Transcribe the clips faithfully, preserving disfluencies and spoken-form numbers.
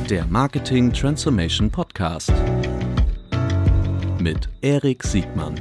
Der Marketing Transformation Podcast mit Erik Siegmann.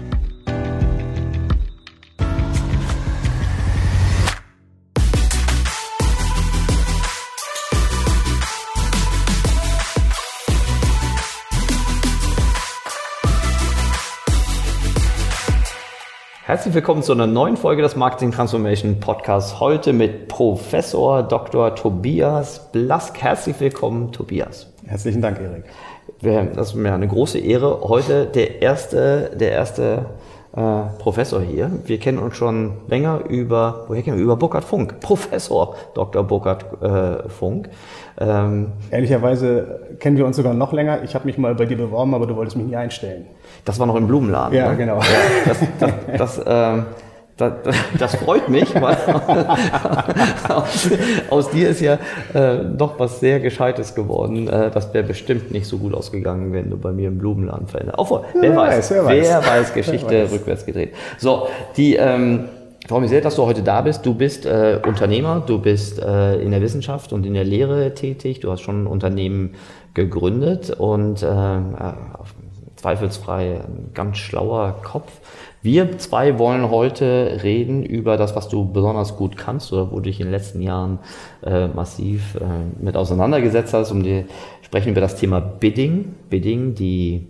Herzlich willkommen zu einer neuen Folge des Marketing Transformation Podcasts. Heute mit Professor Doktor Tobias Blask. Herzlich willkommen, Tobias. Herzlichen Dank, Erik. Das ist mir eine große Ehre. Heute der erste, der erste äh, Professor hier. Wir kennen uns schon länger über, woher kennen wir? Über Burkhard Funk. Professor Doktor Burkhard äh, Funk. Ähm, Ehrlicherweise kennen wir uns sogar noch länger. Ich habe mich mal bei dir beworben, aber du wolltest mich nie einstellen. Das war noch im Blumenladen. Ja, ne? genau. Ja, das, das, das, äh, das, das freut mich, weil aus, aus dir ist ja äh, doch was sehr Gescheites geworden. Äh, das wäre bestimmt nicht so gut ausgegangen, wenn du bei mir im Blumenladen veränderst. Obwohl, ja, wer, weiß, weiß, wer weiß, wer weiß, Geschichte wer weiß. Rückwärts gedreht. So, die... Ähm, Ich freue mich sehr, dass du heute da bist. Du bist äh, Unternehmer, du bist äh, in der Wissenschaft und in der Lehre tätig. Du hast schon ein Unternehmen gegründet und äh, zweifelsfrei ein ganz schlauer Kopf. Wir zwei wollen heute reden über das, was du besonders gut kannst oder wo du dich in den letzten Jahren äh, massiv äh, mit auseinandergesetzt hast. Um die, sprechen über das Thema Bidding. Bidding, die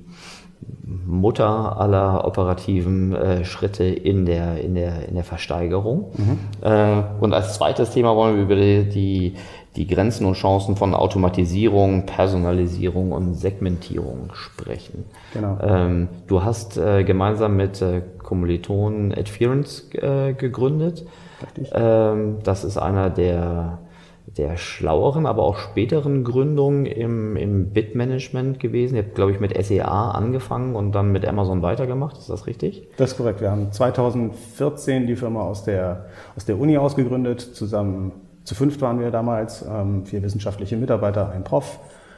Mutter aller operativen äh, Schritte in der, in der, in der Versteigerung. Mhm. Äh, und als zweites Thema wollen wir über die, die, die Grenzen und Chancen von Automatisierung, Personalisierung und Segmentierung sprechen. Genau. Ähm, du hast äh, gemeinsam mit äh, Kommilitonen Adference äh, gegründet. Richtig. Ähm, das ist einer der der schlaueren, aber auch späteren Gründungen im, im Bid-Management gewesen. Ihr habt, glaube ich, mit S E A angefangen und dann mit Amazon weitergemacht. Ist das richtig? Das ist korrekt. Wir haben zweitausendvierzehn die Firma aus der, aus der Uni ausgegründet. Zusammen, zu fünft waren wir damals, ähm, vier wissenschaftliche Mitarbeiter, ein Prof.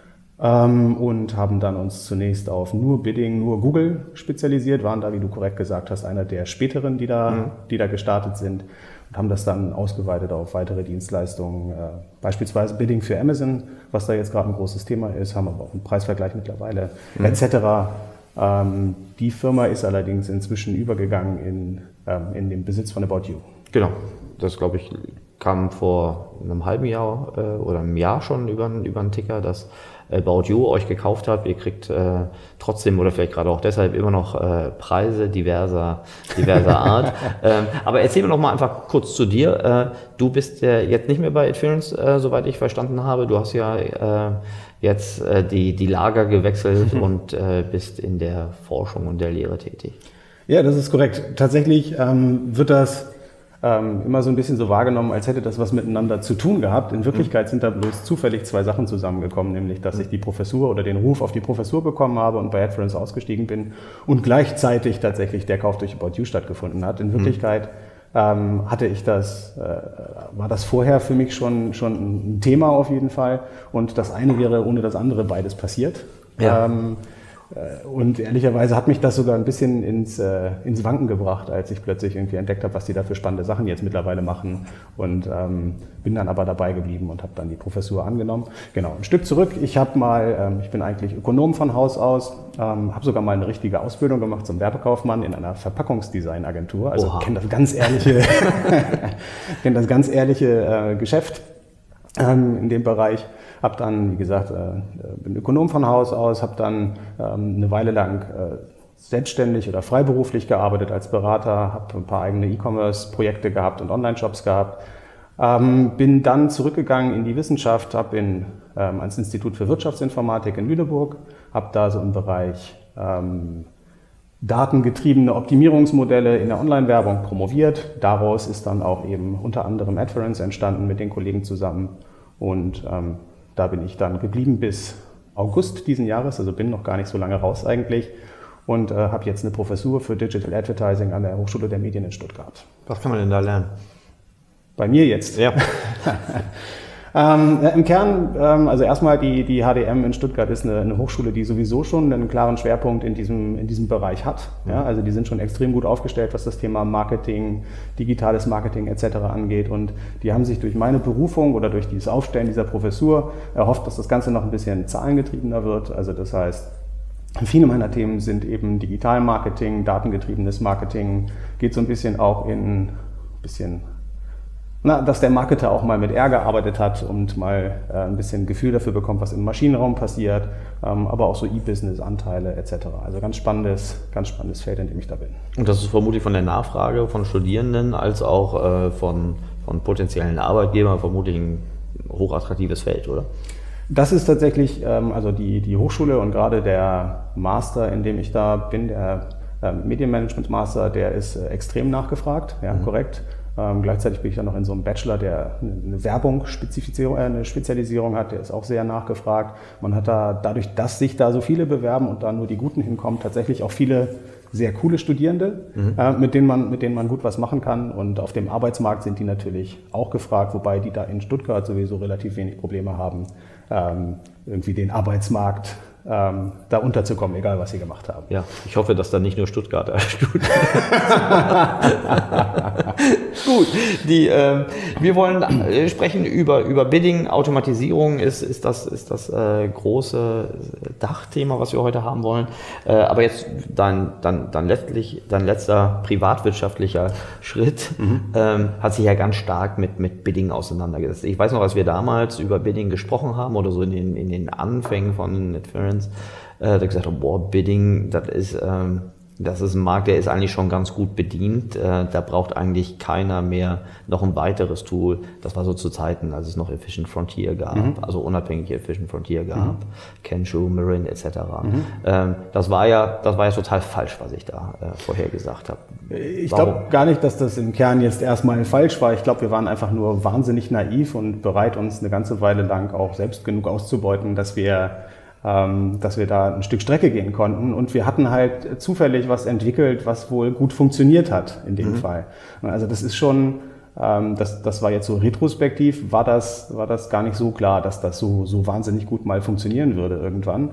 Ähm, und haben dann uns zunächst auf nur Bidding, nur Google spezialisiert, waren da, wie du korrekt gesagt hast, einer der späteren, die da, mhm. die da gestartet sind. Und haben das dann ausgeweitet auf weitere Dienstleistungen, äh, beispielsweise Bidding für Amazon, was da jetzt gerade ein großes Thema ist, haben aber auch einen Preisvergleich mittlerweile, mhm. et cetera. Ähm, die Firma ist allerdings inzwischen übergegangen in, ähm, in den Besitz von About You. Genau, das glaube ich kam vor einem halben Jahr äh, oder einem Jahr schon über, über einen Ticker, dass About You euch gekauft habt. Ihr kriegt äh, trotzdem oder vielleicht gerade auch deshalb immer noch äh, Preise diverser, diverser Art. ähm, aber erzähl mir noch mal einfach kurz zu dir. Äh, du bist ja jetzt nicht mehr bei Adference, äh, soweit ich verstanden habe. Du hast ja äh, jetzt äh, die, die Lager gewechselt und äh, bist in der Forschung und der Lehre tätig. Ja, das ist korrekt. Tatsächlich ähm, wird das Ähm, immer so ein bisschen so wahrgenommen, als hätte das was miteinander zu tun gehabt. In Wirklichkeit sind da bloß zufällig zwei Sachen zusammengekommen, nämlich, dass ich die Professur oder den Ruf auf die Professur bekommen habe und bei Adference ausgestiegen bin und gleichzeitig tatsächlich der Kauf durch About You stattgefunden hat. In Wirklichkeit ähm, hatte ich das, äh, war das vorher für mich schon, schon ein Thema auf jeden Fall und das eine wäre ohne das andere beides passiert. Ja. Ähm, Und ehrlicherweise hat mich das sogar ein bisschen ins, äh, ins Wanken gebracht, als ich plötzlich irgendwie entdeckt habe, was die da für spannende Sachen jetzt mittlerweile machen. Und ähm, bin dann aber dabei geblieben und habe dann die Professur angenommen. Genau, ein Stück zurück. Ich habe mal, ähm, ich bin eigentlich Ökonom von Haus aus, ähm, habe sogar mal eine richtige Ausbildung gemacht zum Werbekaufmann in einer Verpackungsdesign-Agentur. Also kenne das ganz ehrliche, kenne das ganz ehrliche äh, Geschäft ähm, in dem Bereich. Habe dann, wie gesagt, äh, bin Ökonom von Haus aus, habe dann ähm, eine Weile lang äh, selbstständig oder freiberuflich gearbeitet als Berater, habe ein paar eigene E-Commerce-Projekte gehabt und Online-Shops gehabt. Ähm, bin dann zurückgegangen in die Wissenschaft, habe in, ähm, ans Institut für Wirtschaftsinformatik in Lüneburg, habe da so im Bereich ähm, datengetriebene Optimierungsmodelle in der Online-Werbung promoviert. Daraus ist dann auch eben unter anderem Adference entstanden mit den Kollegen zusammen und ähm, da bin ich dann geblieben bis August diesen Jahres, also bin noch gar nicht so lange raus eigentlich und äh, habe jetzt eine Professur für Digital Advertising an der Hochschule der Medien in Stuttgart. Was kann man denn da lernen? Bei mir jetzt? Ja. Ähm, Im Kern, ähm, also erstmal die, die H D M in Stuttgart ist eine, eine Hochschule, die sowieso schon einen klaren Schwerpunkt in diesem, in diesem Bereich hat. Ja, also die sind schon extrem gut aufgestellt, was das Thema Marketing, digitales Marketing et cetera angeht. Und die haben sich durch meine Berufung oder durch dieses Aufstellen dieser Professur erhofft, dass das Ganze noch ein bisschen zahlengetriebener wird. Also das heißt, viele meiner Themen sind eben Digitalmarketing, datengetriebenes Marketing, geht so ein bisschen auch in ein bisschen, na, dass der Marketer auch mal mit R gearbeitet hat und mal äh, ein bisschen Gefühl dafür bekommt, was im Maschinenraum passiert, ähm, aber auch so E-Business-Anteile et cetera. Also ganz spannendes, ganz spannendes Feld, in dem ich da bin. Und das ist vermutlich von der Nachfrage von Studierenden als auch äh, von, von potenziellen Arbeitgebern vermutlich ein hochattraktives Feld, oder? Das ist tatsächlich, ähm, also die, die Hochschule und gerade der Master, in dem ich da bin, der äh, Medienmanagement-Master, der ist äh, extrem nachgefragt, ja, mhm. korrekt. Ähm, gleichzeitig bin ich dann noch in so einem Bachelor, der eine Werbung, Spezifizierung, äh, eine Spezialisierung hat, der ist auch sehr nachgefragt. Man hat da, dadurch, dass sich da so viele bewerben und da nur die Guten hinkommen, tatsächlich auch viele sehr coole Studierende, mhm. äh, mit denen man, mit denen man gut was machen kann. Und auf dem Arbeitsmarkt sind die natürlich auch gefragt, wobei die da in Stuttgart sowieso relativ wenig Probleme haben, ähm, irgendwie den Arbeitsmarkt ähm, da unterzukommen, egal was sie gemacht haben. Ja, ich hoffe, dass da nicht nur Stuttgarter Studenten Gut, die, äh, wir wollen äh, sprechen über, über Bidding. Automatisierung ist, ist das, ist das äh, große Dachthema, was wir heute haben wollen. Äh, aber jetzt dein, dann, dann letztlich, dein letzter privatwirtschaftlicher Schritt mhm. ähm, hat sich ja ganz stark mit, mit Bidding auseinandergesetzt. Ich weiß noch, als wir damals über Bidding gesprochen haben oder so in den, in den Anfängen von Netference, äh, da gesagt habe, boah, Bidding, das ist, ähm, das ist ein Markt, der ist eigentlich schon ganz gut bedient. Äh, da braucht eigentlich keiner mehr noch ein weiteres Tool. Das war so zu Zeiten, als es noch Efficient Frontier gab, mhm. also unabhängig Efficient Frontier gab, mhm. Kensho, Marin et cetera. Mhm. Ähm, das war ja, das war ja total falsch, was ich da äh, vorher gesagt habe. Ich glaube gar nicht, dass das im Kern jetzt erstmal falsch war. Ich glaube, wir waren einfach nur wahnsinnig naiv und bereit, uns eine ganze Weile lang auch selbst genug auszubeuten, dass wir dass wir da ein Stück Strecke gehen konnten und wir hatten halt zufällig was entwickelt, was wohl gut funktioniert hat in dem mhm. Fall. Also das ist schon, das, das war jetzt so retrospektiv, war das, war das gar nicht so klar, dass das so, so wahnsinnig gut mal funktionieren würde irgendwann.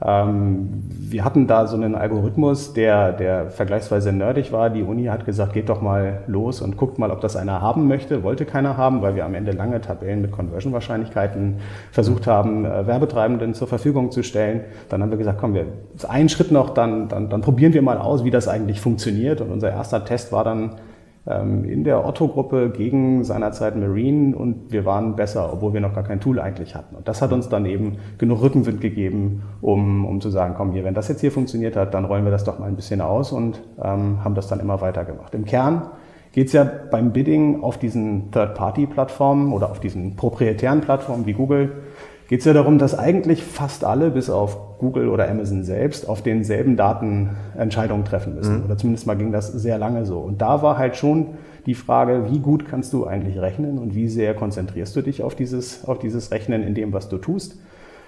Wir hatten da so einen Algorithmus, der, der vergleichsweise nerdig war. Die Uni hat gesagt, geht doch mal los und guckt mal, ob das einer haben möchte. Wollte keiner haben, weil wir am Ende lange Tabellen mit Conversion-Wahrscheinlichkeiten versucht haben, Werbetreibenden zur Verfügung zu stellen. Dann haben wir gesagt, komm, wir einen Schritt noch, dann, dann, dann probieren wir mal aus, wie das eigentlich funktioniert. Und unser erster Test war dann in der Otto-Gruppe gegen seinerzeit Marine und wir waren besser, obwohl wir noch gar kein Tool eigentlich hatten. Und das hat uns dann eben genug Rückenwind gegeben, um, um zu sagen, komm hier, wenn das jetzt hier funktioniert hat, dann rollen wir das doch mal ein bisschen aus und ähm, haben das dann immer weiter gemacht. Im Kern geht es ja beim Bidding auf diesen Third-Party-Plattformen oder auf diesen proprietären Plattformen wie Google, geht es ja darum, dass eigentlich fast alle, bis auf Google oder Amazon selbst, auf denselben Daten Entscheidungen treffen müssen. Mhm. Oder zumindest mal ging das sehr lange so. Und da war halt schon die Frage, wie gut kannst du eigentlich rechnen und wie sehr konzentrierst du dich auf dieses, auf dieses Rechnen in dem, was du tust,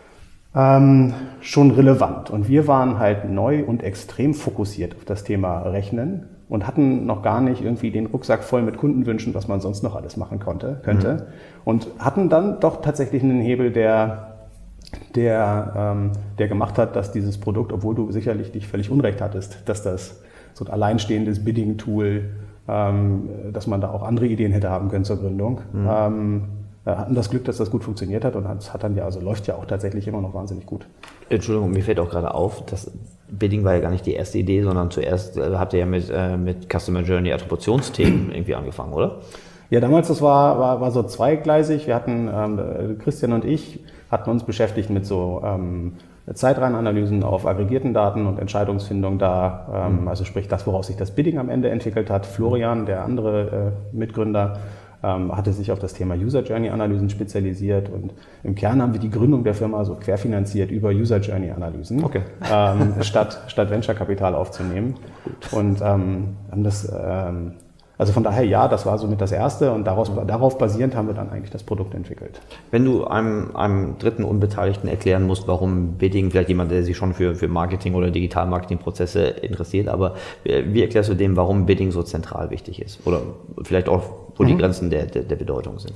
ähm, schon relevant. Und wir waren halt neu und extrem fokussiert auf das Thema Rechnen und hatten noch gar nicht irgendwie den Rucksack voll mit Kundenwünschen, was man sonst noch alles machen konnte, könnte. Mhm. Und hatten dann doch tatsächlich einen Hebel, der, der, ähm, der gemacht hat, dass dieses Produkt, obwohl du sicherlich dich völlig unrecht hattest, dass das so ein alleinstehendes Bidding-Tool, ähm, dass man da auch andere Ideen hätte haben können zur Gründung, mhm. ähm, hatten das Glück, dass das gut funktioniert hat und es hat dann ja, also läuft ja auch tatsächlich immer noch wahnsinnig gut. Entschuldigung, mir fällt auch gerade auf, dass Bidding war ja gar nicht die erste Idee, sondern zuerst äh, habt ihr ja mit, äh, mit Customer Journey Attributionsthemen irgendwie angefangen, oder? Ja, damals, das war, war, war so zweigleisig. Wir hatten, ähm, Christian und ich hatten uns beschäftigt mit so ähm, Zeitreihenanalysen auf aggregierten Daten und Entscheidungsfindung da, ähm, mhm. also sprich das, woraus sich das Bidding am Ende entwickelt hat. Florian, der andere äh, Mitgründer, ähm, hatte sich auf das Thema User Journey Analysen spezialisiert und im Kern haben wir die Gründung der Firma so querfinanziert über User Journey Analysen, okay. ähm, statt, statt Venture Kapital aufzunehmen. Und ähm, haben das, ähm, also von daher ja, das war somit das Erste und daraus, darauf basierend haben wir dann eigentlich das Produkt entwickelt. Wenn du einem, einem dritten Unbeteiligten erklären musst, warum Bidding, vielleicht jemand, der sich schon für, für Marketing oder Digital-Marketing-Prozesse interessiert, aber wie erklärst du dem, warum Bidding so zentral wichtig ist? Oder vielleicht auch, wo mhm. die Grenzen der, der, der Bedeutung sind?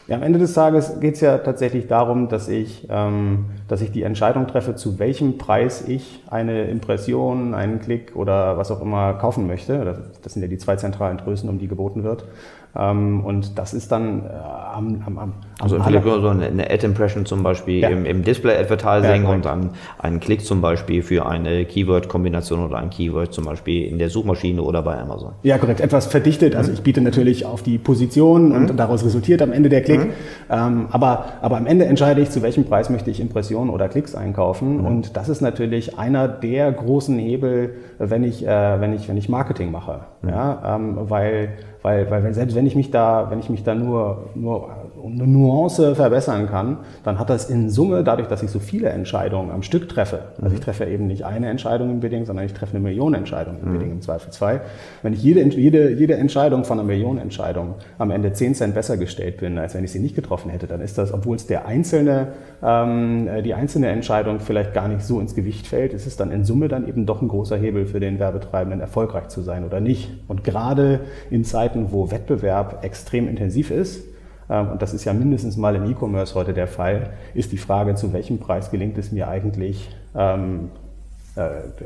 Ja, am Ende des Tages geht es ja tatsächlich darum, dass ich, ähm, dass ich die Entscheidung treffe, zu welchem Preis ich eine Impression, einen Klick oder was auch immer kaufen möchte. Das sind ja die zwei zentralen Größen, um die geboten wird. Ähm, und das ist dann äh, am, am, am Also vielleicht so eine, eine Ad-Impression zum Beispiel ja. im, im Display-Advertising ja, und dann einen Klick zum Beispiel für eine Keyword-Kombination oder ein Keyword zum Beispiel in der Suchmaschine oder bei Amazon. Ja, korrekt. Etwas verdichtet. Also ich biete natürlich auf die Position mhm. und daraus resultiert am Ende der Klick. Mhm. Ähm, aber, aber am Ende entscheide ich, zu welchem Preis möchte ich Impressionen oder Klicks einkaufen. Mhm. Und das ist natürlich einer der großen Hebel, wenn ich, äh, wenn ich, wenn ich Marketing mache. Mhm. Ja, ähm, weil Weil, weil wenn, selbst wenn ich mich da, wenn ich mich da nur, nur um eine Nuance verbessern kann, dann hat das in Summe, dadurch, dass ich so viele Entscheidungen am Stück treffe, also ich treffe eben nicht eine Entscheidung im Bidding, sondern ich treffe eine Million Entscheidungen im Bidding im Zweifelsfall. Wenn ich jede, jede, jede Entscheidung von einer Million Entscheidungen am Ende zehn Cent besser gestellt bin, als wenn ich sie nicht getroffen hätte, dann ist das, obwohl es der einzelne, ähm, die einzelne Entscheidung vielleicht gar nicht so ins Gewicht fällt, ist es dann in Summe dann eben doch ein großer Hebel für den Werbetreibenden, erfolgreich zu sein oder nicht. Und gerade in Zeiten, wo Wettbewerb extrem intensiv ist, und das ist ja mindestens mal im E-Commerce heute der Fall, ist die Frage, zu welchem Preis gelingt es mir eigentlich, ähm, äh,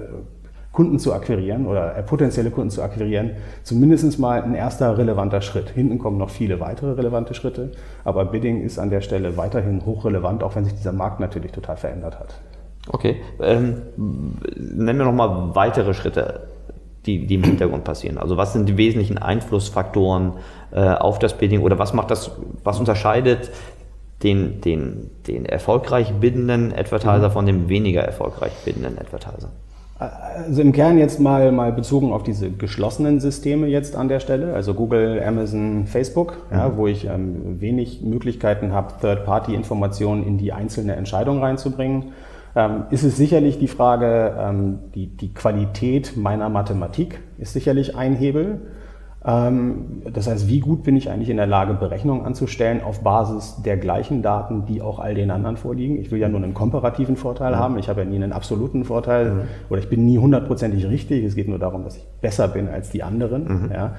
Kunden zu akquirieren oder äh, potenzielle Kunden zu akquirieren, zumindest mal ein erster relevanter Schritt. Hinten kommen noch viele weitere relevante Schritte, aber Bidding ist an der Stelle weiterhin hochrelevant, auch wenn sich dieser Markt natürlich total verändert hat. Okay, ähm, nennen wir nochmal weitere Schritte, die, die im Hintergrund passieren. Also was sind die wesentlichen Einflussfaktoren äh, auf das Bidding oder was macht das, was unterscheidet den, den, den erfolgreich biddenden Advertiser mhm. von dem weniger erfolgreich biddenden Advertiser? Also im Kern jetzt mal, mal bezogen auf diese geschlossenen Systeme jetzt an der Stelle, also Google, Amazon, Facebook, mhm. ja, wo ich ähm, wenig Möglichkeiten habe, Third-Party-Informationen in die einzelne Entscheidung reinzubringen. Ähm, ist es sicherlich die Frage, ähm, die, die Qualität meiner Mathematik ist sicherlich ein Hebel. Ähm, das heißt, wie gut bin ich eigentlich in der Lage, Berechnungen anzustellen auf Basis der gleichen Daten, die auch all den anderen vorliegen. Ich will ja nur einen komparativen Vorteil mhm. haben, ich habe ja nie einen absoluten Vorteil mhm. oder ich bin nie hundertprozentig richtig. Es geht nur darum, dass ich besser bin als die anderen. Mhm. Ja.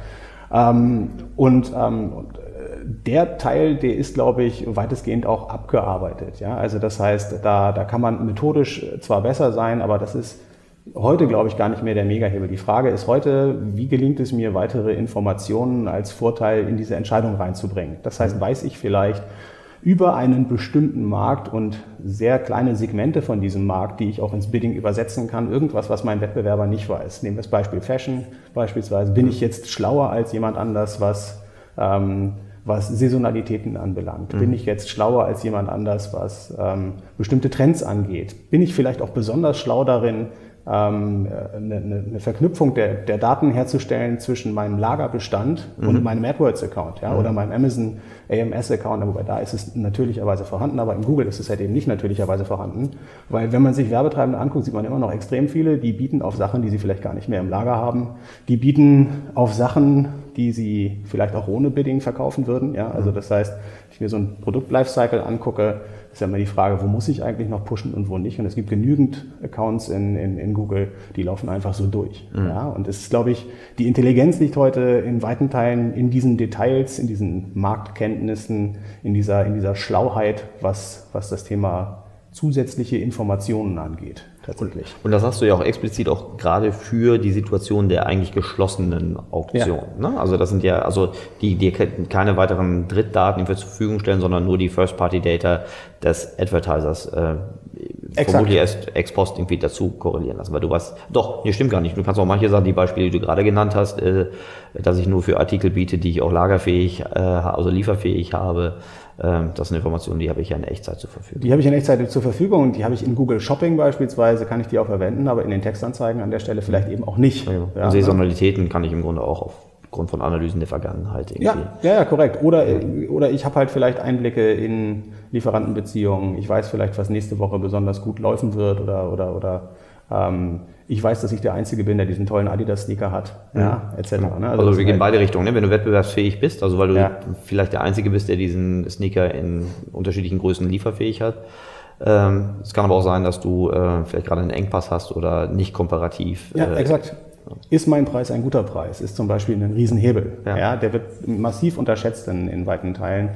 Ähm, und, ähm, und der Teil, der ist, glaube ich, weitestgehend auch abgearbeitet. Ja? Also das heißt, da, da kann man methodisch zwar besser sein, aber das ist heute, glaube ich, gar nicht mehr der Megahebel. Die Frage ist heute, wie gelingt es mir, weitere Informationen als Vorteil in diese Entscheidung reinzubringen? Das heißt, weiß ich vielleicht über einen bestimmten Markt und sehr kleine Segmente von diesem Markt, die ich auch ins Bidding übersetzen kann, irgendwas, was mein Wettbewerber nicht weiß. Nehmen wir das Beispiel Fashion beispielsweise. Bin ich jetzt schlauer als jemand anders, was ähm, was Saisonalitäten anbelangt? Mhm. Bin ich jetzt schlauer als jemand anders, was ähm, bestimmte Trends angeht? Bin ich vielleicht auch besonders schlau darin, ähm, eine, eine Verknüpfung der, der Daten herzustellen zwischen meinem Lagerbestand mhm. und meinem AdWords-Account, ja, mhm. oder meinem Amazon A M S-Account, wobei da ist es natürlicherweise vorhanden, aber in Google ist es halt eben nicht natürlicherweise vorhanden, weil wenn man sich Werbetreibende anguckt, sieht man immer noch extrem viele, die bieten auf Sachen, die sie vielleicht gar nicht mehr im Lager haben, die bieten auf Sachen, die sie vielleicht auch ohne Bidding verkaufen würden, ja, also das heißt, wenn ich mir so ein Produkt-Lifecycle angucke, ist ja immer die Frage, wo muss ich eigentlich noch pushen und wo nicht. Und es gibt genügend Accounts in, in, in Google, die laufen einfach so durch. Mhm. Ja, und es ist, glaube ich, die Intelligenz liegt heute in weiten Teilen in diesen Details, in diesen Marktkenntnissen, in dieser, in dieser Schlauheit, was, was das Thema zusätzliche Informationen angeht. Tatsächlich. Und das hast du ja auch explizit auch gerade für die Situation der eigentlich geschlossenen Auktion. Ja. Ne? Also das sind ja, also die, die keine weiteren Drittdaten zur Verfügung stellen, sondern nur die First-Party-Data des Advertisers äh, vermutlich erst ex post irgendwie dazu korrelieren lassen. Weil du weißt, doch, nee, stimmt gar nicht. Du kannst auch manche Sachen, die Beispiele, die du gerade genannt hast, äh, dass ich nur für Artikel biete, die ich auch lagerfähig, äh, also lieferfähig habe. Das sind Informationen, die habe ich ja in Echtzeit zur Verfügung. Die habe ich in Echtzeit zur Verfügung und die habe ich in Google Shopping beispielsweise, kann ich die auch verwenden, aber in den Textanzeigen an der Stelle vielleicht eben auch nicht. Ja, ja. Und Saisonalitäten kann ich im Grunde auch aufgrund von Analysen der Vergangenheit irgendwie. Ja, ja, ja, korrekt. Oder, oder ich habe halt vielleicht Einblicke in Lieferantenbeziehungen. Ich weiß vielleicht, was nächste Woche besonders gut laufen wird oder, oder, oder ähm, ich weiß, dass ich der Einzige bin, der diesen tollen Adidas-Sneaker hat, ja, ja et cetera. Ne? Also, also wir gehen halt beide Richtungen, ne? Wenn du wettbewerbsfähig bist, also weil du ja. vielleicht der Einzige bist, der diesen Sneaker in unterschiedlichen Größen lieferfähig hat. Ähm, es kann aber auch sein, dass du äh, vielleicht gerade einen Engpass hast oder nicht komparativ. Ja, äh, exakt. Ist mein Preis ein guter Preis? Ist zum Beispiel ein Riesenhebel. Ja. Ja, der wird massiv unterschätzt in, in weiten Teilen.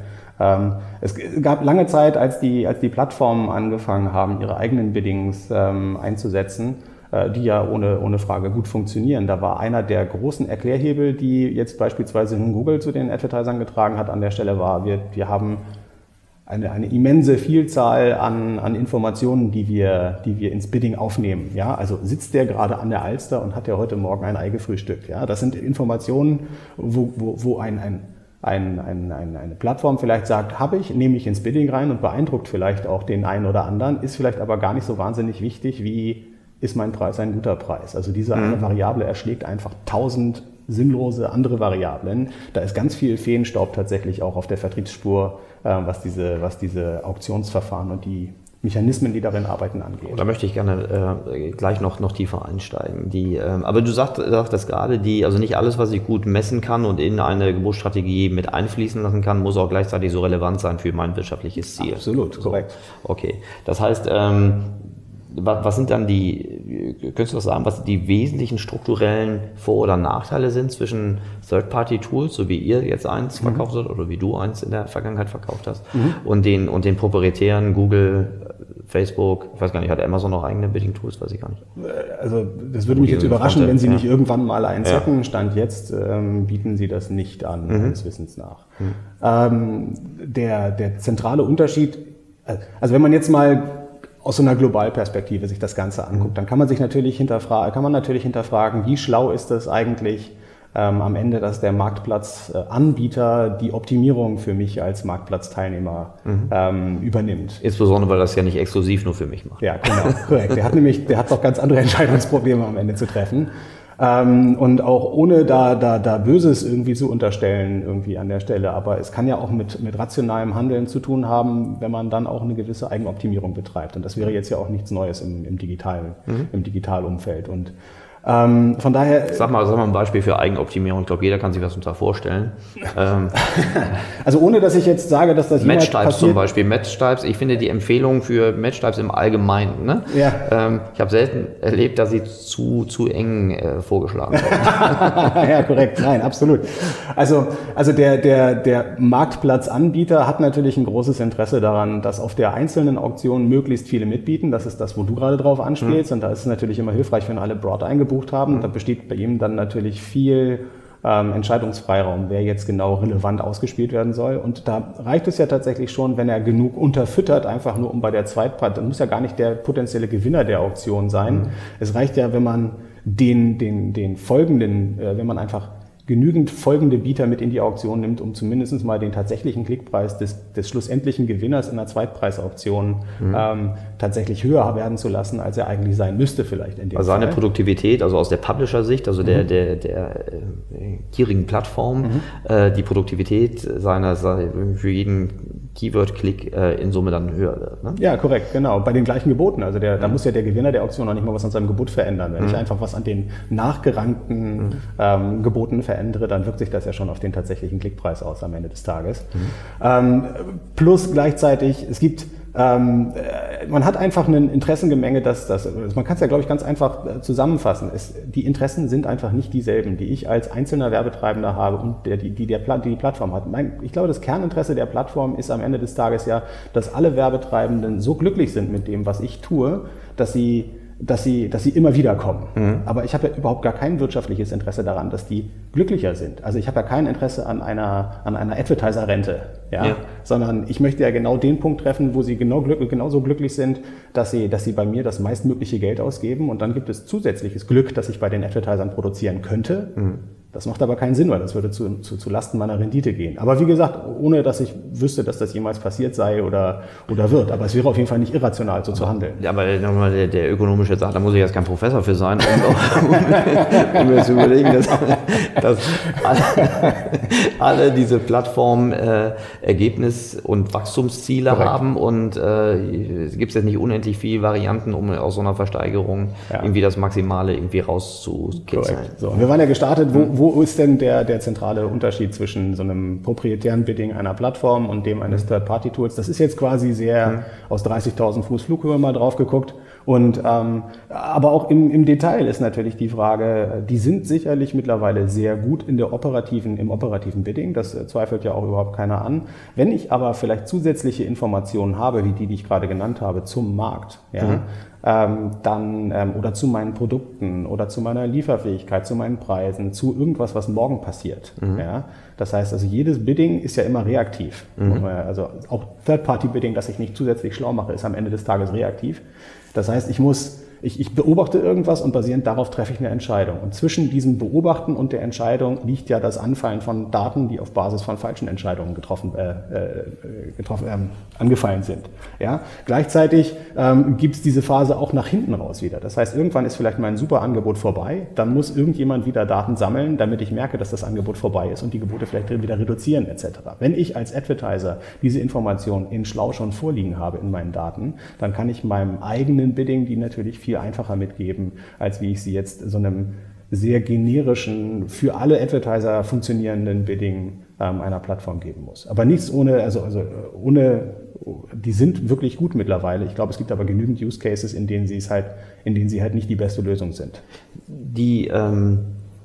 Ähm, es gab lange Zeit, als die, als die Plattformen angefangen haben, ihre eigenen Biddings ähm, einzusetzen, äh, die ja ohne, ohne Frage gut funktionieren. Da war einer der großen Erklärhebel, die jetzt beispielsweise Google zu den Advertisern getragen hat, an der Stelle war, wir, wir haben Eine, eine immense Vielzahl an, an Informationen, die wir, die wir ins Bidding aufnehmen. Ja, also sitzt der gerade an der Alster und hat ja heute Morgen ein Ei gefrühstückt. Ja, das sind Informationen, wo, wo, wo ein, ein, ein, ein, ein, eine Plattform vielleicht sagt, habe ich, nehme ich ins Bidding rein und beeindruckt vielleicht auch den einen oder anderen, ist vielleicht aber gar nicht so wahnsinnig wichtig, wie ist mein Preis ein guter Preis. Also diese eine Variable erschlägt einfach tausend sinnlose andere Variablen. Da ist ganz viel Feenstaub tatsächlich auch auf der Vertriebsspur, was diese, was diese Auktionsverfahren und die Mechanismen, die darin arbeiten, angeht. Da möchte ich gerne äh, gleich noch, noch tiefer einsteigen. Die, ähm, aber du sagst, sagtest gerade, die, also nicht alles, was ich gut messen kann und in eine Geburtsstrategie mit einfließen lassen kann, muss auch gleichzeitig so relevant sein für mein wirtschaftliches Ziel. Absolut, korrekt. So. Okay, das heißt, ähm, was sind dann die, könntest du das sagen, was die wesentlichen strukturellen Vor- oder Nachteile sind zwischen Third-Party-Tools, so wie ihr jetzt eins mhm. verkauft habt oder wie du eins in der Vergangenheit verkauft hast, mhm. und den, und den proprietären Google, Facebook, ich weiß gar nicht, hat Amazon noch eigene Bidding-Tools, weiß ich gar nicht. Also das würde mich jetzt überraschen, wenn sie nicht ja. irgendwann mal eins ja. hätten. Stand jetzt ähm, bieten sie das nicht an, mhm. meines Wissens nach. Mhm. Ähm, der, der zentrale Unterschied, also wenn man jetzt mal aus so einer Globalperspektive sich das Ganze anguckt, dann kann man sich natürlich hinterfragen, kann man natürlich hinterfragen, wie schlau ist es eigentlich ähm, am Ende, dass der Marktplatzanbieter die Optimierung für mich als Marktplatzteilnehmer mhm. ähm, übernimmt. Insbesondere, weil das ja nicht exklusiv nur für mich macht. Ja, genau, korrekt. Der hat nämlich, der hat doch ganz andere Entscheidungsprobleme am Ende zu treffen. Ähm, und auch ohne da, da, da Böses irgendwie zu unterstellen irgendwie an der Stelle. Aber es kann ja auch mit, mit rationalem Handeln zu tun haben, wenn man dann auch eine gewisse Eigenoptimierung betreibt. Und das wäre jetzt ja auch nichts Neues im, im digitalen, mhm. im Digitalumfeld. Und ähm, von daher. Sag mal, sag mal ein Beispiel für Eigenoptimierung. Ich glaube, jeder kann sich was unter vorstellen. ähm. Also ohne, dass ich jetzt sage, dass das jemals passiert. Matchtypes zum Beispiel. Matchtypes. Ich finde die Empfehlung für Matchtypes im Allgemeinen. Ne? Ja. Ähm, ich habe selten erlebt, dass sie zu zu eng äh, vorgeschlagen werden. Ja, korrekt. Nein, absolut. Also also der der der Marktplatzanbieter hat natürlich ein großes Interesse daran, dass auf der einzelnen Auktion möglichst viele mitbieten. Das ist das, wo du gerade drauf anspielst. Hm. Und da ist es natürlich immer hilfreich, wenn alle broad eingebucht haben. Da besteht bei ihm dann natürlich viel ähm, Entscheidungsfreiraum, wer jetzt genau relevant ausgespielt werden soll. Und da reicht es ja tatsächlich schon, wenn er genug unterfüttert, einfach nur um bei der Zweitpart, dann muss ja gar nicht der potenzielle Gewinner der Auktion sein. Mhm. Es reicht ja, wenn man den, den, den folgenden, äh, wenn man einfach genügend folgende Bieter mit in die Auktion nimmt, um zumindest mal den tatsächlichen Klickpreis des, des schlussendlichen Gewinners in der Zweitpreisauktion mhm. ähm, tatsächlich höher werden zu lassen, als er eigentlich sein müsste vielleicht in dem Also Fall. Seine Produktivität, also aus der Publisher-Sicht, also der, mhm. der, der äh, gierigen Plattform, mhm. äh, die Produktivität seiner für jeden Keyword-Klick äh, in Summe dann höher wird. Ne? Ja, korrekt, genau. Bei den gleichen Geboten. Also der, mhm. da muss ja der Gewinner der Auktion noch nicht mal was an seinem Gebot verändern. Wenn mhm. ich einfach was an den nachgerankten mhm. ähm, Geboten verändere, dann wirkt sich das ja schon auf den tatsächlichen Klickpreis aus am Ende des Tages. Mhm. Ähm, plus gleichzeitig, es gibt, ähm, man hat einfach ein Interessengemenge, dass das, man kann es ja, glaube ich, ganz einfach zusammenfassen. Es, die Interessen sind einfach nicht dieselben, die ich als einzelner Werbetreibender habe und der, die, die, der, die die Plattform hat. Mein, ich glaube, das Kerninteresse der Plattform ist am Ende des Tages ja, dass alle Werbetreibenden so glücklich sind mit dem, was ich tue, dass sie dass sie, dass sie immer wieder kommen. Mhm. Aber ich habe ja überhaupt gar kein wirtschaftliches Interesse daran, dass die glücklicher sind. Also ich habe ja kein Interesse an einer, an einer Advertiser-Rente, ja? Ja. Sondern ich möchte ja genau den Punkt treffen, wo sie genau glück, genauso glücklich sind, dass sie, dass sie bei mir das meistmögliche Geld ausgeben und dann gibt es zusätzliches Glück, das ich bei den Advertisern produzieren könnte. Mhm. Das macht aber keinen Sinn, weil das würde zu, zu, zu Lasten meiner Rendite gehen. Aber wie gesagt, ohne dass ich wüsste, dass das jemals passiert sei oder, oder wird. Aber es wäre auf jeden Fall nicht irrational, so zu handeln. Ja, aber nochmal der, der ökonomische sagt, da muss ich jetzt kein Professor für sein, um, um, um mir zu überlegen, dass, dass alle, alle diese Plattformen äh, Ergebnis- und Wachstumsziele Korrekt. haben und äh, es gibt jetzt nicht unendlich viele Varianten, um aus so einer Versteigerung ja. irgendwie das Maximale irgendwie rauszukitzeln. So, wir waren ja gestartet, wo, wo wo ist denn der, der zentrale Unterschied zwischen so einem proprietären Bidding einer Plattform und dem eines Third-Party-Tools? Das ist jetzt quasi sehr mhm. aus dreißigtausend Fuß Flughöhe mal drauf geguckt. Und ähm, aber auch im, im Detail ist natürlich die Frage, die sind sicherlich mittlerweile sehr gut in der operativen, im operativen Bidding, das äh, zweifelt ja auch überhaupt keiner an. Wenn ich aber vielleicht zusätzliche Informationen habe, wie die, die ich gerade genannt habe, zum Markt, ja, mhm. ähm, dann ähm, oder zu meinen Produkten oder zu meiner Lieferfähigkeit, zu meinen Preisen, zu irgendwas, was morgen passiert. Mhm. Ja, das heißt, also jedes Bidding ist ja immer reaktiv. Mhm. Also auch Third-Party-Bidding, das ich nicht zusätzlich schlau mache, ist am Ende des Tages reaktiv. Das heißt, ich muss, ich, ich beobachte irgendwas und basierend darauf treffe ich eine Entscheidung. Und zwischen diesem Beobachten und der Entscheidung liegt ja das Anfallen von Daten, die auf Basis von falschen Entscheidungen getroffen, äh, äh, getroffen, ähm, angefallen sind. Ja? Gleichzeitig ähm, gibt es diese Phase auch nach hinten raus wieder. Das heißt, irgendwann ist vielleicht mein super Angebot vorbei, dann muss irgendjemand wieder Daten sammeln, damit ich merke, dass das Angebot vorbei ist und die Gebote vielleicht wieder reduzieren et cetera. Wenn ich als Advertiser diese Informationen in schlau schon vorliegen habe in meinen Daten, dann kann ich meinem eigenen Bidding die natürlich viel einfacher mitgeben, als wie ich sie jetzt so einem sehr generischen, für alle Advertiser funktionierenden Bidding ähm, einer Plattform geben muss. Aber nichts ohne, also, also ohne, die sind wirklich gut mittlerweile. Ich glaube, es gibt aber genügend Use Cases, in denen sie es halt, in denen sie halt nicht die beste Lösung sind. Die, ähm,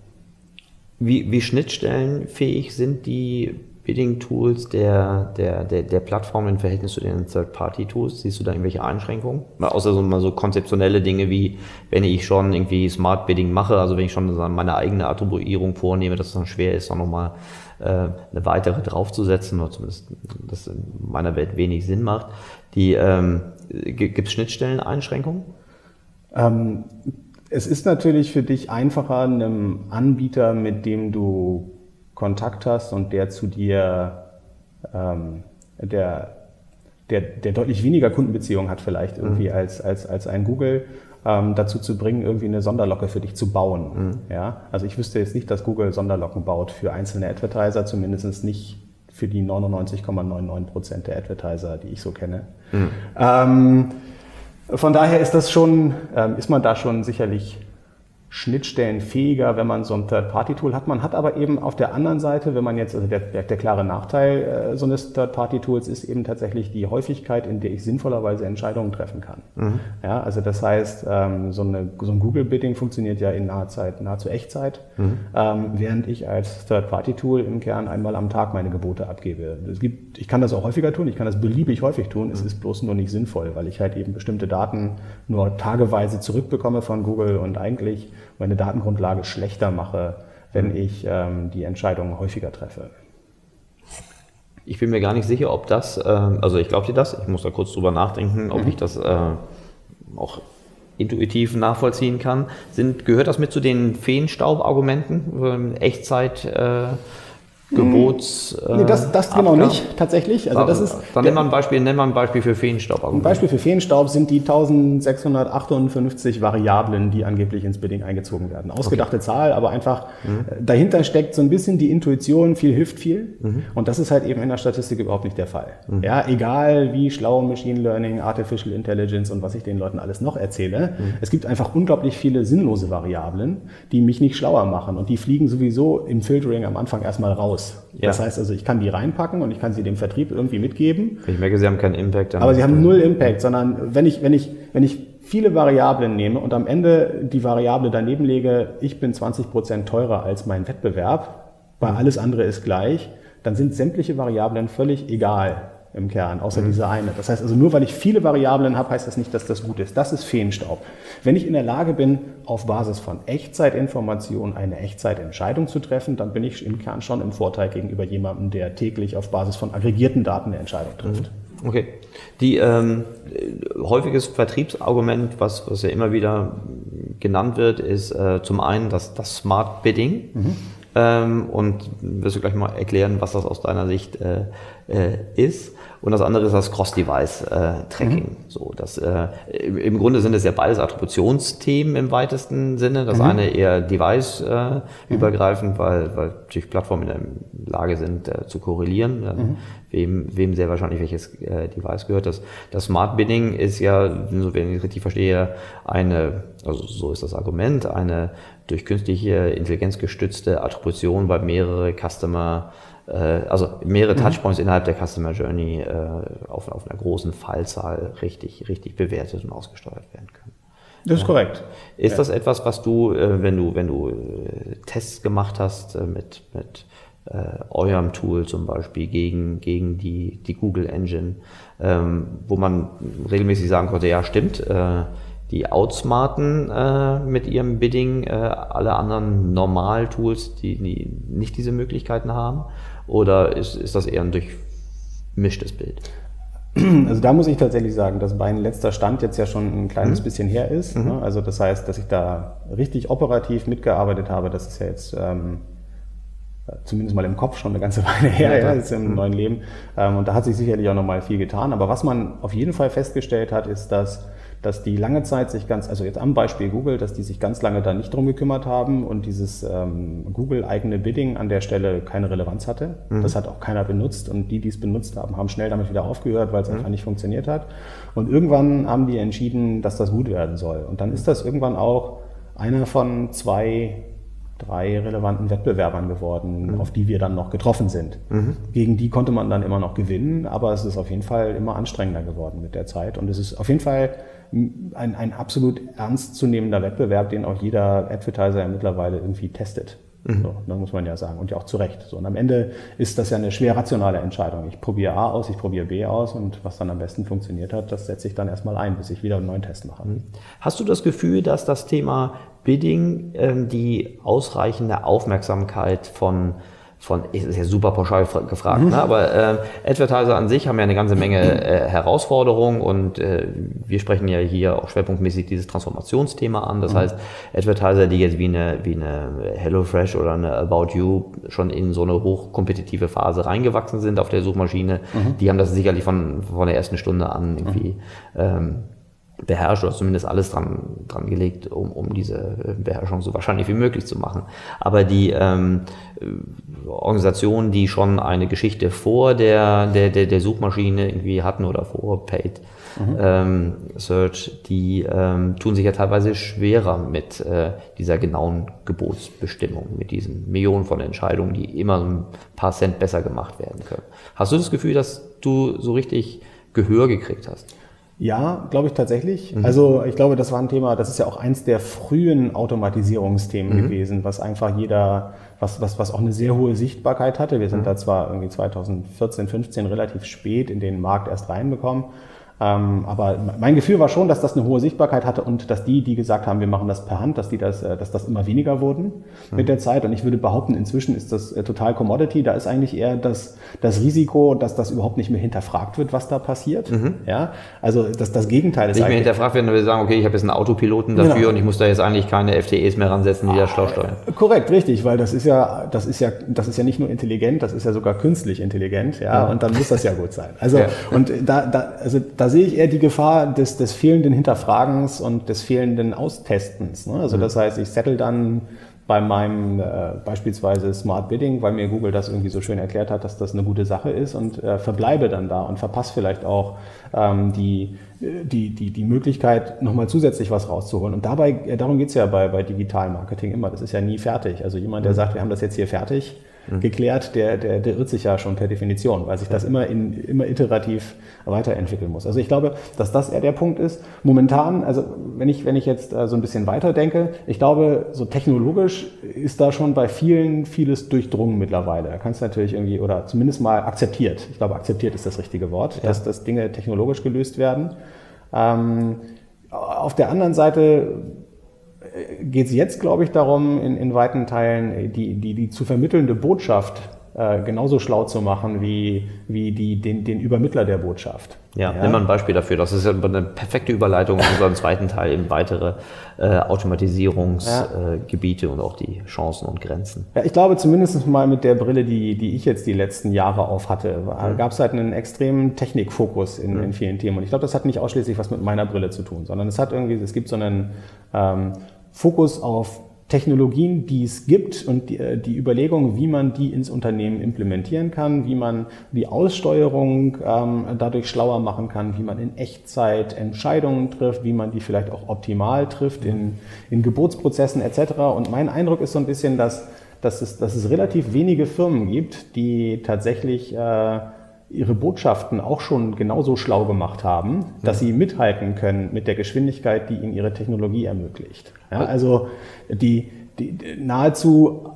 wie, wie schnittstellenfähig sind die Bidding-Tools der, der, der, der Plattform im Verhältnis zu den Third-Party-Tools? Siehst du da irgendwelche Einschränkungen? Mal außer so, mal so konzeptionelle Dinge wie, wenn ich schon irgendwie Smart Bidding mache, also wenn ich schon meine eigene Attribuierung vornehme, dass es dann schwer ist, dann nochmal äh, eine weitere draufzusetzen, oder zumindest das in meiner Welt wenig Sinn macht. Die, ähm, gibt es Schnittstellen-Einschränkungen? Ähm, es ist natürlich für dich einfacher, einem Anbieter, mit dem du Kontakt hast und der zu dir, ähm, der, der, der deutlich weniger Kundenbeziehungen hat vielleicht irgendwie mhm. als, als, als ein Google, ähm, dazu zu bringen, irgendwie eine Sonderlocke für dich zu bauen. Mhm. Ja? Also ich wüsste jetzt nicht, dass Google Sonderlocken baut für einzelne Advertiser, zumindest nicht für die neunundneunzig Komma neunundneunzig Prozent der Advertiser, die ich so kenne. Mhm. Ähm, von daher ist das schon, ähm, ist man da schon sicherlich schnittstellenfähiger, wenn man so ein Third-Party-Tool hat. Man hat aber eben auf der anderen Seite, wenn man jetzt, also der, der, der klare Nachteil äh, so eines Third-Party-Tools ist eben tatsächlich die Häufigkeit, in der ich sinnvollerweise Entscheidungen treffen kann. Mhm. Ja, also das heißt, ähm, so, eine, so ein Google-Bidding funktioniert ja in naher Zeit, nahezu Echtzeit, mhm. ähm, während ich als Third-Party-Tool im Kern einmal am Tag meine Gebote abgebe. Es gibt, ich kann das auch häufiger tun, ich kann das beliebig häufig tun, mhm. es ist bloß nur nicht sinnvoll, weil ich halt eben bestimmte Daten nur tageweise zurückbekomme von Google und eigentlich meine Datengrundlage schlechter mache, wenn ich ähm, die Entscheidungen häufiger treffe. Ich bin mir gar nicht sicher, ob das, äh, also ich glaube dir das, ich muss da kurz drüber nachdenken, ob mhm. ich das äh, auch intuitiv nachvollziehen kann. Sind, gehört das mit zu den Feenstaub-Argumenten? Äh, Echtzeit, äh, Gebots... Äh, nee, das, das genau nicht, tatsächlich. Also das ist, dann nennen wir ein Beispiel, nennen wir ein Beispiel für Feenstaub. Ein Beispiel für Feenstaub sind die eintausendsechshundertachtundfünfzig Variablen, die angeblich ins Bidding eingezogen werden. Ausgedachte okay. Zahl, aber einfach mhm. dahinter steckt so ein bisschen die Intuition, viel hilft viel. Mhm. Und das ist halt eben in der Statistik überhaupt nicht der Fall. Mhm. Ja, egal wie schlau Machine Learning, Artificial Intelligence und was ich den Leuten alles noch erzähle, mhm. es gibt einfach unglaublich viele sinnlose Variablen, die mich nicht schlauer machen. Und die fliegen sowieso im Filtering am Anfang erstmal raus. Ja. Das heißt also, ich kann die reinpacken und ich kann sie dem Vertrieb irgendwie mitgeben. Ich merke, sie haben keinen Impact. Aber sie haben null Impact, sondern wenn ich, wenn ich, wenn ich viele Variablen nehme und am Ende die Variable daneben lege, ich bin zwanzig Prozent teurer als mein Wettbewerb, weil alles andere ist gleich, dann sind sämtliche Variablen völlig egal im Kern, außer mhm. diese eine. Das heißt also, nur weil ich viele Variablen habe, heißt das nicht, dass das gut ist. Das ist Feenstaub. Wenn ich in der Lage bin, auf Basis von Echtzeitinformationen eine Echtzeitentscheidung zu treffen, dann bin ich im Kern schon im Vorteil gegenüber jemandem, der täglich auf Basis von aggregierten Daten eine Entscheidung trifft. Mhm. Okay. Die ähm, häufiges Vertriebsargument, was, was ja immer wieder genannt wird, ist äh, zum einen das, das Smart Bidding. Mhm. Ähm, und wirst du gleich mal erklären, was das aus deiner Sicht äh, äh, ist. Und das andere ist das Cross-Device-Tracking. Äh, mhm. So, das, äh, im Grunde sind es ja beides Attributionsthemen im weitesten Sinne. Das mhm. eine eher device-übergreifend, äh, mhm. weil, weil natürlich Plattformen in der Lage sind äh, zu korrelieren, äh, mhm. wem, wem sehr wahrscheinlich welches äh, Device gehört. Das, das Smart Bidding ist ja, so wenn ich richtig verstehe, eine, also so ist das Argument, eine durch künstliche Intelligenz gestützte Attribution, weil mehrere Customer, äh, also mehrere mhm. Touchpoints innerhalb der Customer Journey äh, auf, auf einer großen Fallzahl richtig, richtig bewertet und ausgesteuert werden können. Das ist korrekt. Ist ja. das etwas, was du, äh, wenn du, wenn du äh, Tests gemacht hast äh, mit, mit äh, eurem Tool zum Beispiel gegen, gegen die, die Google Engine, ähm, wo man regelmäßig sagen konnte, ja stimmt, äh, die outsmarten äh, mit ihrem Bidding äh, alle anderen Normal-Tools, die, die nicht diese Möglichkeiten haben? Oder ist, ist das eher ein durchmischtes Bild? Also da muss ich tatsächlich sagen, dass mein letzter Stand jetzt ja schon ein kleines mhm. bisschen her ist. Mhm. Ne? Also das heißt, dass ich da richtig operativ mitgearbeitet habe, das ist ja jetzt ähm, zumindest mal im Kopf schon eine ganze Weile her, ja, ja, ist im mhm. neuen Leben. Ähm, und da hat sich sicherlich auch nochmal viel getan. Aber was man auf jeden Fall festgestellt hat, ist, dass dass die lange Zeit sich ganz, also jetzt am Beispiel Google, dass die sich ganz lange da nicht drum gekümmert haben und dieses ähm, Google-eigene Bidding an der Stelle keine Relevanz hatte. Mhm. Das hat auch keiner benutzt und die, die es benutzt haben, haben schnell damit wieder aufgehört, weil es mhm. einfach nicht funktioniert hat. Und irgendwann haben die entschieden, dass das gut werden soll. Und dann ist das irgendwann auch einer von zwei, drei relevanten Wettbewerbern geworden, mhm. auf die wir dann noch getroffen sind. Mhm. Gegen die konnte man dann immer noch gewinnen, aber es ist auf jeden Fall immer anstrengender geworden mit der Zeit. Und es ist auf jeden Fall ein, ein absolut ernstzunehmender Wettbewerb, den auch jeder Advertiser ja mittlerweile irgendwie testet. Mhm. So, das muss man ja sagen. Und ja auch zu Recht. So, und am Ende ist das ja eine schwer rationale Entscheidung. Ich probiere A aus, ich probiere B aus und was dann am besten funktioniert hat, das setze ich dann erstmal ein, bis ich wieder einen neuen Test mache. Hast du das Gefühl, dass das Thema Bidding ähm, die ausreichende Aufmerksamkeit von von, ist ja super pauschal gefragt, mhm. ne? aber äh, Advertiser an sich haben ja eine ganze Menge äh, Herausforderungen und äh, wir sprechen ja hier auch schwerpunktmäßig dieses Transformationsthema an. Das mhm. heißt, Advertiser, die jetzt wie eine, wie eine HelloFresh oder eine About You schon in so eine hochkompetitive Phase reingewachsen sind auf der Suchmaschine, mhm. die haben das sicherlich von, von der ersten Stunde an irgendwie mhm. ähm, beherrscht oder zumindest alles dran, dran gelegt, um, um diese Beherrschung so wahrscheinlich wie möglich zu machen. Aber die ähm, Organisationen, die schon eine Geschichte vor der, der, der, der Suchmaschine irgendwie hatten oder vor Paid mhm. ähm, Search, die ähm, tun sich ja teilweise schwerer mit äh, dieser genauen Gebotsbestimmung, mit diesen Millionen von Entscheidungen, die immer ein paar Cent besser gemacht werden können. Hast du das Gefühl, dass du so richtig Gehör gekriegt hast? Ja, glaube ich tatsächlich. Mhm. Also ich glaube, das war ein Thema, das ist ja auch eins der frühen Automatisierungsthemen mhm. gewesen, was einfach jeder, was, was, was auch eine sehr hohe Sichtbarkeit hatte. Wir sind mhm. da zwar irgendwie zweitausendvierzehn, fünfzehn relativ spät in den Markt erst reinbekommen. Ähm, aber mein Gefühl war schon, dass das eine hohe Sichtbarkeit hatte und dass die, die gesagt haben, wir machen das per Hand, dass die das, dass das immer weniger wurden mhm. mit der Zeit. Und ich würde behaupten, inzwischen ist das total Commodity. Da ist eigentlich eher das, das Risiko, dass das überhaupt nicht mehr hinterfragt wird, was da passiert. Mhm. Ja, also das, das Gegenteil ist nicht mehr hinterfragt werden, wenn wir sagen, okay, ich habe jetzt einen Autopiloten dafür genau. und ich muss da jetzt eigentlich keine F T Es mehr ransetzen, die ah, das schlau steuern. Korrekt, richtig, weil das ist ja, das ist ja, das ist ja nicht nur intelligent, das ist ja sogar künstlich intelligent. Ja, ja. Und dann muss das ja gut sein. Also ja. und da, da, also da Da sehe ich eher die Gefahr des, des fehlenden Hinterfragens und des fehlenden Austestens. Ne? Also mhm. das heißt, ich settle dann bei meinem äh, beispielsweise Smart Bidding, weil mir Google das irgendwie so schön erklärt hat, dass das eine gute Sache ist und äh, verbleibe dann da und verpasse vielleicht auch ähm, die, die, die, die Möglichkeit, nochmal zusätzlich was rauszuholen. Und dabei, äh, darum geht's ja bei, bei Digital-Marketing immer. Das ist ja nie fertig. Also jemand, der sagt, wir haben das jetzt hier fertig, geklärt, der, der, der irrt sich ja schon per Definition, weil sich das immer, in, immer iterativ weiterentwickeln muss. Also ich glaube, dass das eher der Punkt ist. Momentan, also wenn ich, wenn ich jetzt so ein bisschen weiter denke, ich glaube, so technologisch ist da schon bei vielen vieles durchdrungen mittlerweile. Da kannst du natürlich irgendwie, oder zumindest mal akzeptiert. Ich glaube, akzeptiert ist das richtige Wort, ja. dass, dass Dinge technologisch gelöst werden. Ähm, auf der anderen Seite geht es jetzt, glaube ich, darum, in, in weiten Teilen die, die, die zu vermittelnde Botschaft äh, genauso schlau zu machen wie, wie die, den, den Übermittler der Botschaft. Ja, ja, nimm mal ein Beispiel dafür. Das ist ja eine perfekte Überleitung in unserem zweiten Teil in weitere äh, Automatisierungsgebiete ja. äh, und auch die Chancen und Grenzen. Ja, ich glaube zumindest mal mit der Brille, die, die ich jetzt die letzten Jahre auf hatte, mhm. gab es halt einen extremen Technikfokus in, mhm. in vielen Themen. Und ich glaube, das hat nicht ausschließlich was mit meiner Brille zu tun, sondern es hat irgendwie, es gibt so einen ähm, Fokus auf Technologien, die es gibt und die, die Überlegung, wie man die ins Unternehmen implementieren kann, wie man die Aussteuerung ähm, dadurch schlauer machen kann, wie man in Echtzeit Entscheidungen trifft, wie man die vielleicht auch optimal trifft in, in Geburtsprozessen et cetera. Und mein Eindruck ist so ein bisschen, dass, dass, es, dass es relativ wenige Firmen gibt, die tatsächlich äh, ihre Botschaften auch schon genauso schlau gemacht haben, dass sie mithalten können mit der Geschwindigkeit, die ihnen ihre Technologie ermöglicht. Ja, also die, die nahezu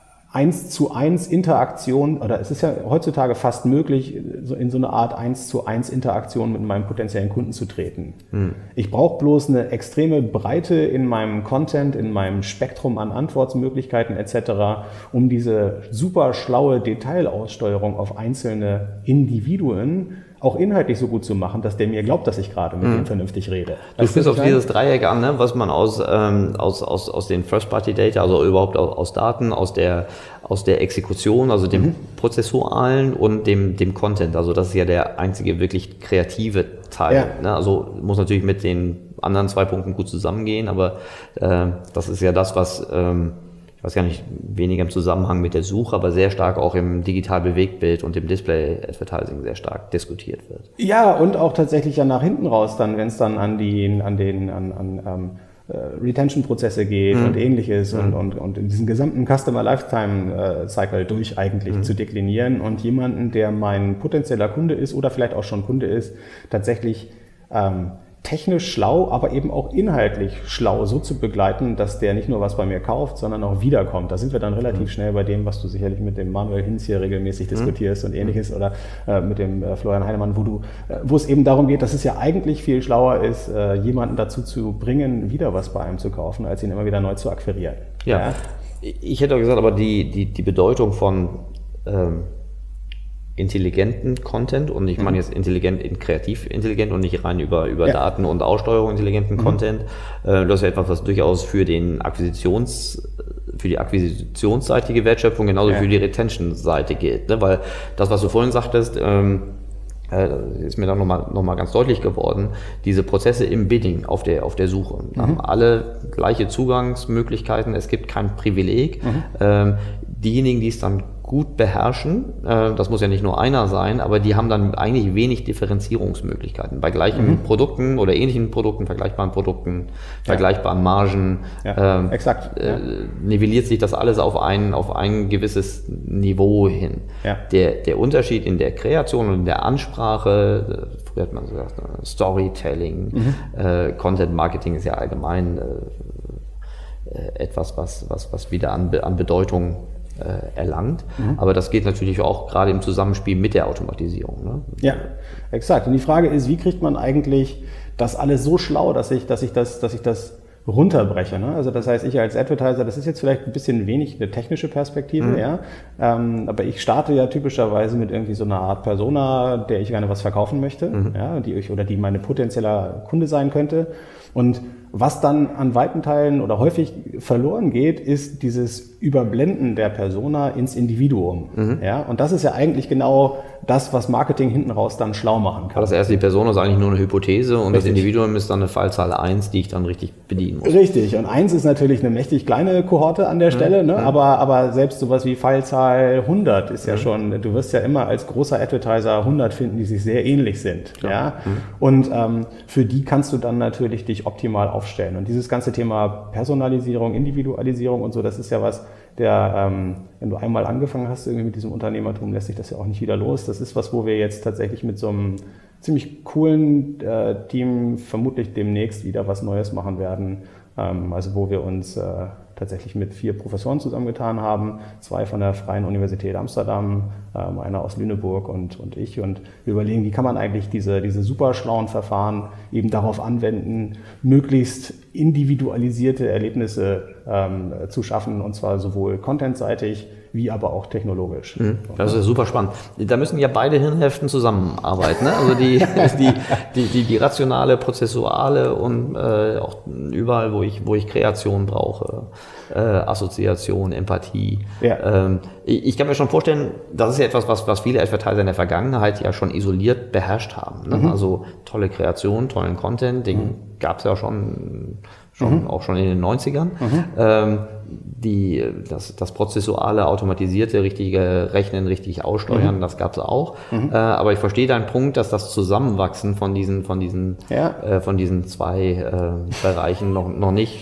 eins zu eins Interaktion, oder es ist ja heutzutage fast möglich, so in so eine Art eins zu eins Interaktion mit meinem potenziellen Kunden zu treten. Hm. Ich brauche bloß eine extreme Breite in meinem Content, in meinem Spektrum an Antwortmöglichkeiten et cetera, um diese super schlaue Detailaussteuerung auf einzelne Individuen auch inhaltlich so gut zu machen, dass der mir glaubt, dass ich gerade mit mhm. ihm vernünftig rede. Du spielst auf dieses Dreieck an, ne, was man aus, ähm, aus, aus, aus den First-Party-Data, also überhaupt aus, aus Daten, aus der, aus der Exekution, also dem mhm. Prozessualen und dem, dem Content. Also das ist ja der einzige wirklich kreative Teil. Ja. Ne? Also muss natürlich mit den anderen zwei Punkten gut zusammengehen, aber äh, das ist ja das, was... Ähm, ich weiß gar nicht, weniger im Zusammenhang mit der Suche, aber sehr stark auch im Digital-Bewegtbild und im Display-Advertising sehr stark diskutiert wird. Ja, und auch tatsächlich ja nach hinten raus dann, wenn es dann an die, an den, an, an ähm, Retention-Prozesse geht mhm. und ähnliches mhm. und, und, und diesen gesamten Customer Lifetime Cycle durch eigentlich mhm. zu deklinieren und jemanden, der mein potenzieller Kunde ist oder vielleicht auch schon Kunde ist, tatsächlich ähm, technisch schlau, aber eben auch inhaltlich schlau so zu begleiten, dass der nicht nur was bei mir kauft, sondern auch wiederkommt. Da sind wir dann relativ mhm. schnell bei dem, was du sicherlich mit dem Manuel Hinz hier regelmäßig mhm. diskutierst und ähnliches oder äh, mit dem äh, Florian Heinemann, wo du, äh, wo es eben darum geht, dass es ja eigentlich viel schlauer ist, äh, jemanden dazu zu bringen, wieder was bei einem zu kaufen, als ihn immer wieder neu zu akquirieren. Ja, ja? Ich hätte auch gesagt, aber die, die, die Bedeutung von ähm intelligenten Content, und ich meine jetzt intelligent in kreativ intelligent und nicht rein über, über ja. Daten und Aussteuerung intelligenten mhm. Content. Äh, das ist ja etwas, was durchaus für den Akquisitions, für die akquisitionsseitige Wertschöpfung genauso ja. für die Retention-Seite gilt. Ne? Weil das, was du vorhin sagtest, ähm, äh, ist mir dann nochmal noch mal ganz deutlich geworden, diese Prozesse im Bidding auf der, auf der Suche mhm. haben alle gleiche Zugangsmöglichkeiten, es gibt kein Privileg. Mhm. Ähm, diejenigen, die es dann gut beherrschen, äh, das muss ja nicht nur einer sein, aber die haben dann eigentlich wenig Differenzierungsmöglichkeiten. Bei gleichen mhm. Produkten oder ähnlichen Produkten, vergleichbaren Produkten, ja. vergleichbaren Margen, ja, ähm, exakt. Äh, ja. nivelliert sich das alles auf ein, auf ein gewisses Niveau hin. Ja. Der, der Unterschied in der Kreation und in der Ansprache, früher hat man gesagt, Storytelling, mhm. äh, Content Marketing ist ja allgemein äh, etwas, was, was, was wieder an, an Bedeutung erlangt. Mhm. Aber das geht natürlich auch gerade im Zusammenspiel mit der Automatisierung. Ne? Ja, exakt. Und die Frage ist, wie kriegt man eigentlich das alles so schlau, dass ich, dass ich das, dass ich das runterbreche. Ne? Also das heißt, ich als Advertiser, das ist jetzt vielleicht ein bisschen wenig eine technische Perspektive, mhm. ja. Ähm, aber ich starte ja typischerweise mit irgendwie so einer Art Persona, der ich gerne was verkaufen möchte, mhm. ja, die ich oder die meine potenzieller Kunde sein könnte. Und was dann an weiten Teilen oder häufig verloren geht, ist dieses Überblenden der Persona ins Individuum. Mhm. Ja, und das ist ja eigentlich genau das, was Marketing hinten raus dann schlau machen kann. Das erste, die Persona ist eigentlich nur eine Hypothese und richtig. Das Individuum ist dann eine Fallzahl eins, die ich dann richtig bedienen muss. Richtig, und eins ist natürlich eine mächtig kleine Kohorte an der Stelle, mhm. ne? aber, aber selbst sowas wie Fallzahl hundert ist ja mhm. schon, du wirst ja immer als großer Advertiser hundert finden, die sich sehr ähnlich sind. Ja. Ja? Mhm. Und ähm, für die kannst du dann natürlich dich optimal aufstellen. Und dieses ganze Thema Personalisierung, Individualisierung und so, das ist ja was, der, ähm, wenn du einmal angefangen hast irgendwie mit diesem Unternehmertum, lässt sich das ja auch nicht wieder los. Das ist was, wo wir jetzt tatsächlich mit so einem ziemlich coolen äh, Team vermutlich demnächst wieder was Neues machen werden. Ähm, also wo wir uns äh, tatsächlich mit vier Professoren zusammengetan haben, zwei von der Freien Universität Amsterdam, ähm, einer aus Lüneburg und, und ich. Und wir überlegen, wie kann man eigentlich diese, diese super schlauen Verfahren eben darauf anwenden, möglichst individualisierte Erlebnisse ähm, zu schaffen, und zwar sowohl contentseitig wie aber auch technologisch. Das ist super spannend. Da müssen ja beide Hirnhälften zusammenarbeiten. Ne? Also die, die, die, die, die rationale, prozessuale und äh, auch überall, wo ich, wo ich Kreation brauche. äh, Assoziation, Empathie. Ja. Ähm, ich, ich kann mir schon vorstellen, das ist ja etwas, was, was viele Advertiser in der Vergangenheit ja schon isoliert beherrscht haben. Ne? Mhm. Also tolle Kreation, tollen Content, den mhm. gab es ja schon, schon mhm. auch schon in den neunzigern. Mhm. Ähm, die, das, das prozessuale, automatisierte, richtige Rechnen, richtig aussteuern, mhm. das gab es auch. Mhm. Äh, aber ich verstehe deinen Punkt, dass das Zusammenwachsen von diesen, von diesen, ja. äh, von diesen zwei äh, Bereichen noch, noch nicht,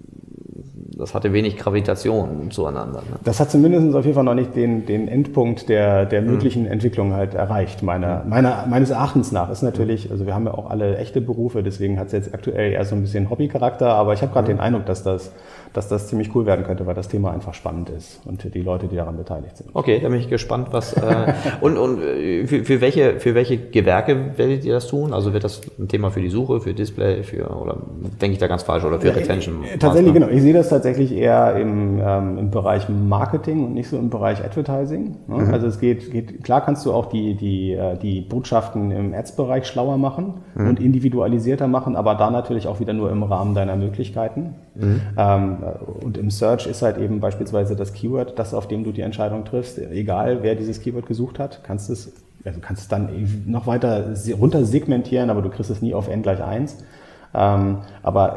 das hatte wenig Gravitation zueinander. Ne? Das hat zumindest auf jeden Fall noch nicht den, den Endpunkt der, der möglichen mhm. Entwicklung halt erreicht, meiner, meiner, meines Erachtens nach. Ist natürlich, also wir haben ja auch alle echte Berufe, deswegen hat es jetzt aktuell eher so ein bisschen Hobbycharakter, aber ich habe gerade mhm. den Eindruck, dass das dass das ziemlich cool werden könnte, weil das Thema einfach spannend ist und die Leute, die daran beteiligt sind. Okay, da bin ich gespannt, was äh, und und für, für welche für welche Gewerke werdet ihr das tun? Also wird das ein Thema für die Suche, für Display, für oder denke ich da ganz falsch oder für ja, Retention? Tatsächlich genau. Ich sehe das tatsächlich eher im, ähm, im Bereich Marketing und nicht so im Bereich Advertising. Ne? Mhm. Also es geht geht klar, kannst du auch die die die Botschaften im Ads-Bereich schlauer machen mhm. und individualisierter machen, aber da natürlich auch wieder nur im Rahmen deiner Möglichkeiten. Mhm. Ähm, Und im Search ist halt eben beispielsweise das Keyword, das, auf dem du die Entscheidung triffst. Egal, wer dieses Keyword gesucht hat, kannst es, also kannst es dann noch weiter runter segmentieren, aber du kriegst es nie auf n gleich eins. Ähm, aber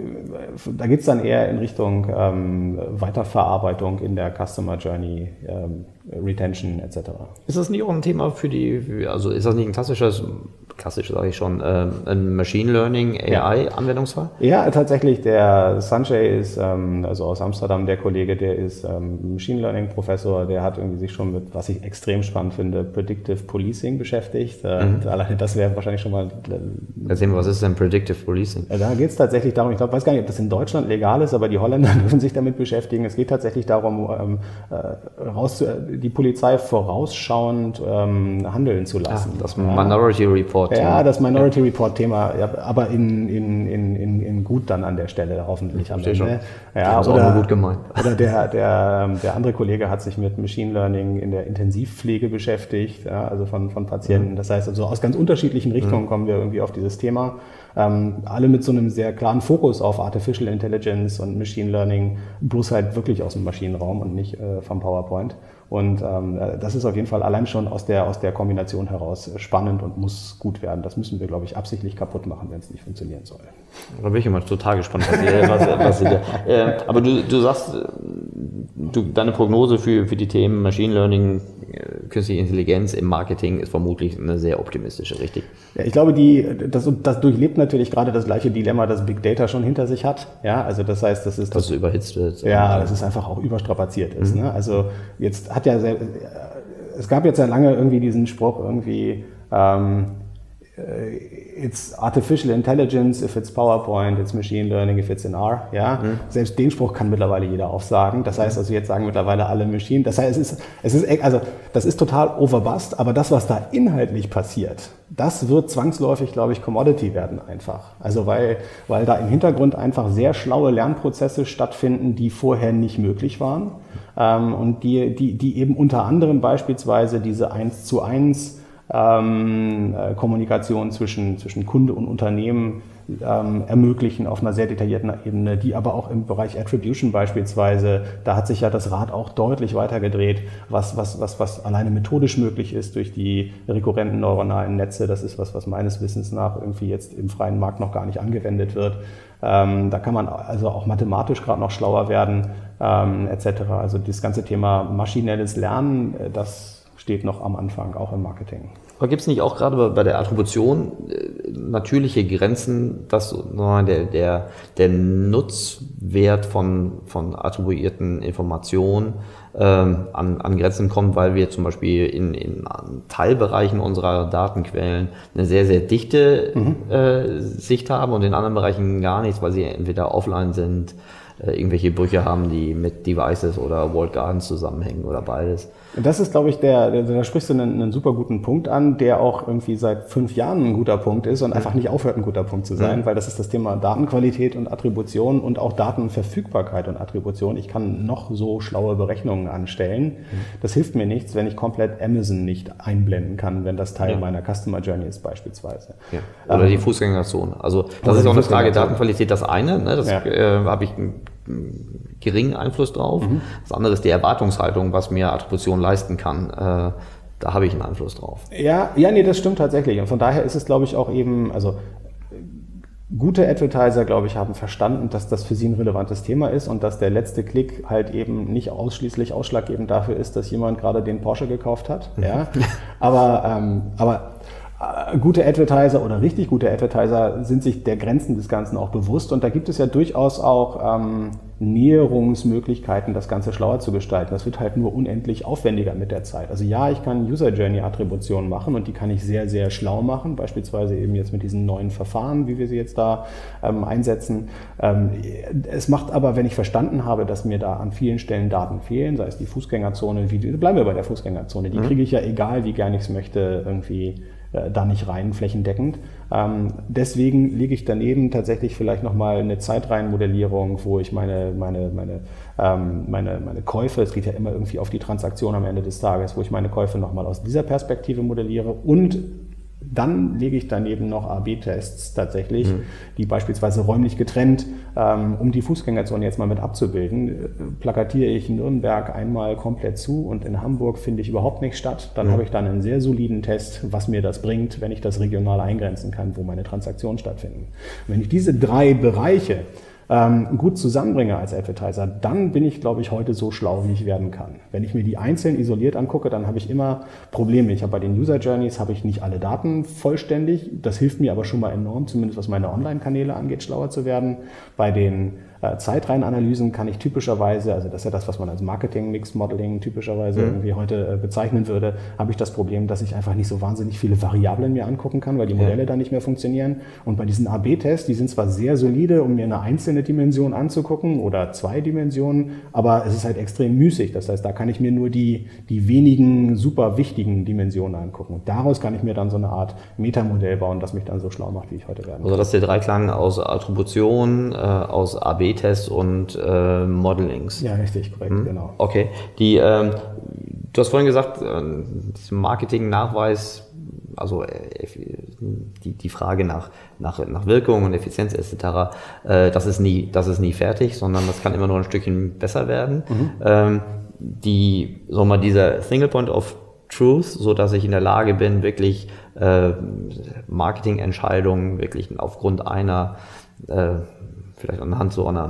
äh, da geht's dann eher in Richtung ähm, Weiterverarbeitung in der Customer Journey, ähm, Retention et cetera. Ist das nicht auch ein Thema für die, also ist das nicht ein klassisches, klassisch sage ich schon, äh, ein Machine Learning A I-Anwendungsfall? Ja, tatsächlich. Der Sanjay ist, ähm, also aus Amsterdam, der Kollege, der ist ähm, Machine Learning Professor, der hat irgendwie sich schon mit, was ich extrem spannend finde, Predictive Policing beschäftigt. Mhm. Äh, alleine das wäre wahrscheinlich schon mal... Äh, Erzähl mal, was ist denn Predictive Policing? Da geht es tatsächlich darum, ich glaube, weiß gar nicht, ob das in Deutschland legal ist, aber die Holländer dürfen sich damit beschäftigen. Es geht tatsächlich darum, ähm, äh, raus, die Polizei vorausschauend ähm, handeln zu lassen. Ach, das Minority Report. Ja, das Minority ja. Report Thema, ja, aber in, in, in, in, in gut dann an der Stelle hoffentlich. Ich verstehe schon. Ja, das ist oder, auch nur gut gemeint. Oder der, der, der andere Kollege hat sich mit Machine Learning in der Intensivpflege beschäftigt, ja, also von, von Patienten. Mhm. Das heißt, also aus ganz unterschiedlichen Richtungen mhm. kommen wir irgendwie auf dieses Thema. Ähm, alle mit so einem sehr klaren Fokus auf Artificial Intelligence und Machine Learning, bloß halt wirklich aus dem Maschinenraum und nicht äh, vom PowerPoint. Und ähm, das ist auf jeden Fall allein schon aus der, aus der Kombination heraus spannend und muss gut werden. Das müssen wir, glaube ich, absichtlich kaputt machen, wenn es nicht funktionieren soll. Da bin ich immer total gespannt, was ihr, was, was ihr äh, aber du, du sagst, du, deine Prognose für, für die Themen Machine Learning, künstliche Intelligenz im Marketing ist vermutlich eine sehr optimistische, richtig? Ja, ich glaube, die, das, das durchlebt natürlich gerade das gleiche Dilemma, das Big Data schon hinter sich hat. Ja, also das heißt, das ist... Dass das, es überhitzt wird. Ja, dass es einfach auch überstrapaziert ist. Mhm. Ne? Also jetzt hat ja... Sehr, es gab jetzt ja lange irgendwie diesen Spruch irgendwie... Ähm, it's artificial intelligence if it's PowerPoint, it's machine learning if it's in R. Ja, mhm. Selbst den Spruch kann mittlerweile jeder aufsagen. Das heißt also, jetzt sagen mittlerweile alle Machine. Das heißt, es ist, es ist, also, das ist total overbust, aber das, was da inhaltlich passiert, das wird zwangsläufig, glaube ich, Commodity werden einfach. Also, weil, weil da im Hintergrund einfach sehr schlaue Lernprozesse stattfinden, die vorher nicht möglich waren. Ähm, und die, die, die eben unter anderem beispielsweise diese eins zu eins Ähm, äh, Kommunikation zwischen, zwischen Kunde und Unternehmen ähm, ermöglichen auf einer sehr detaillierten Ebene, die aber auch im Bereich Attribution beispielsweise, da hat sich ja das Rad auch deutlich weitergedreht, was, was, was, was alleine methodisch möglich ist durch die rekurrenten neuronalen Netze. Das ist was, was meines Wissens nach irgendwie jetzt im freien Markt noch gar nicht angewendet wird. Ähm, da kann man also auch mathematisch gerade noch schlauer werden, ähm, et cetera. Also das ganze Thema maschinelles Lernen, das steht noch am Anfang, auch im Marketing. Aber gibt es nicht auch gerade bei der Attribution äh, natürliche Grenzen, dass der, der, der Nutzwert von, von attribuierten Informationen ähm, an, an Grenzen kommt, weil wir zum Beispiel in, in Teilbereichen unserer Datenquellen eine sehr, sehr dichte mhm. äh, Sicht haben und in anderen Bereichen gar nichts, weil sie entweder offline sind, äh, irgendwelche Brüche haben, die mit Devices oder Walled Gardens zusammenhängen oder beides. Das ist, glaube ich, der, der, da sprichst du einen, einen super guten Punkt an, der auch irgendwie seit fünf Jahren ein guter Punkt ist und einfach nicht aufhört, ein guter Punkt zu sein, mhm. weil das ist das Thema Datenqualität und Attribution und auch Datenverfügbarkeit und Attribution. Ich kann noch so schlaue Berechnungen anstellen. Mhm. Das hilft mir nichts, wenn ich komplett Amazon nicht einblenden kann, wenn das Teil ja. meiner Customer Journey ist beispielsweise. Ja. Oder ähm, die Fußgängerzone. Also das ist auch eine Frage, Datenqualität das eine, ne? Das ja. äh, habe ich geringen Einfluss drauf. Mhm. Das andere ist die Erwartungshaltung, was mir Attribution leisten kann. Äh, da habe ich einen Einfluss drauf. Ja, ja, nee, das stimmt tatsächlich. Und von daher ist es, glaube ich, auch eben, also gute Advertiser, glaube ich, haben verstanden, dass das für sie ein relevantes Thema ist und dass der letzte Klick halt eben nicht ausschließlich ausschlaggebend dafür ist, dass jemand gerade den Porsche gekauft hat. Ja? aber, ähm, aber äh, gute Advertiser oder richtig gute Advertiser sind sich der Grenzen des Ganzen auch bewusst und da gibt es ja durchaus auch ähm, Näherungsmöglichkeiten, das Ganze schlauer zu gestalten. Das wird halt nur unendlich aufwendiger mit der Zeit. Also ja, ich kann User Journey Attributionen machen und die kann ich sehr, sehr schlau machen, beispielsweise eben jetzt mit diesen neuen Verfahren, wie wir sie jetzt da ähm, einsetzen. Ähm, es macht aber, wenn ich verstanden habe, dass mir da an vielen Stellen Daten fehlen, sei es die Fußgängerzone, wie, bleiben wir bei der Fußgängerzone, die kriege ich ja, egal wie gern ich es möchte, irgendwie da nicht rein, flächendeckend. Ähm, deswegen lege ich daneben tatsächlich vielleicht nochmal eine Zeitreihenmodellierung, wo ich meine, meine, meine, ähm, meine, meine Käufe, es geht ja immer irgendwie auf die Transaktion am Ende des Tages, wo ich meine Käufe nochmal aus dieser Perspektive modelliere und dann lege ich daneben noch A B Tests tatsächlich, mhm. die beispielsweise räumlich getrennt, ähm, um die Fußgängerzone jetzt mal mit abzubilden, äh, plakatiere ich Nürnberg einmal komplett zu und in Hamburg finde ich überhaupt nicht statt. Dann mhm. habe ich dann einen sehr soliden Test, was mir das bringt, wenn ich das regional eingrenzen kann, wo meine Transaktionen stattfinden. Und wenn ich diese drei Bereiche ähm, gut zusammenbringe als Advertiser, dann bin ich, glaube ich, heute so schlau, wie ich werden kann. Wenn ich mir die einzeln isoliert angucke, dann habe ich immer Probleme. Ich habe bei den User Journeys habe ich nicht alle Daten vollständig. Das hilft mir aber schon mal enorm, zumindest was meine Online-Kanäle angeht, schlauer zu werden. Bei den äh, Zeitreihenanalysen kann ich typischerweise, also das ist ja das, was man als Marketing-Mix-Modeling typischerweise mhm. irgendwie heute äh, bezeichnen würde, habe ich das Problem, dass ich einfach nicht so wahnsinnig viele Variablen mir angucken kann, weil die Modelle ja. dann nicht mehr funktionieren. Und bei diesen A B Tests, die sind zwar sehr solide, um mir eine einzelne Dimension anzugucken oder zwei Dimensionen, aber es ist halt extrem müßig. Das heißt, da kann ich mir nur die, die wenigen super wichtigen Dimensionen angucken. Und daraus kann ich mir dann so eine Art Metamodell bauen, das mich dann so schlau macht, wie ich heute werde. Also das ist der Dreiklang aus Attribution, äh, aus A B Tests und äh, Modelings. Ja, richtig, korrekt, hm? genau. Okay. Die, ähm, du hast vorhin gesagt, äh, Marketing-Nachweis, also äh, die, die Frage nach, nach, nach Wirkung und Effizienz et cetera, äh, das ist nie, das ist nie fertig, sondern das kann immer nur ein Stückchen besser werden. Mhm. Ähm, die, sagen wir mal, dieser Single Point of Truth, so dass ich in der Lage bin, wirklich äh, Marketingentscheidungen wirklich aufgrund einer äh, vielleicht anhand so einer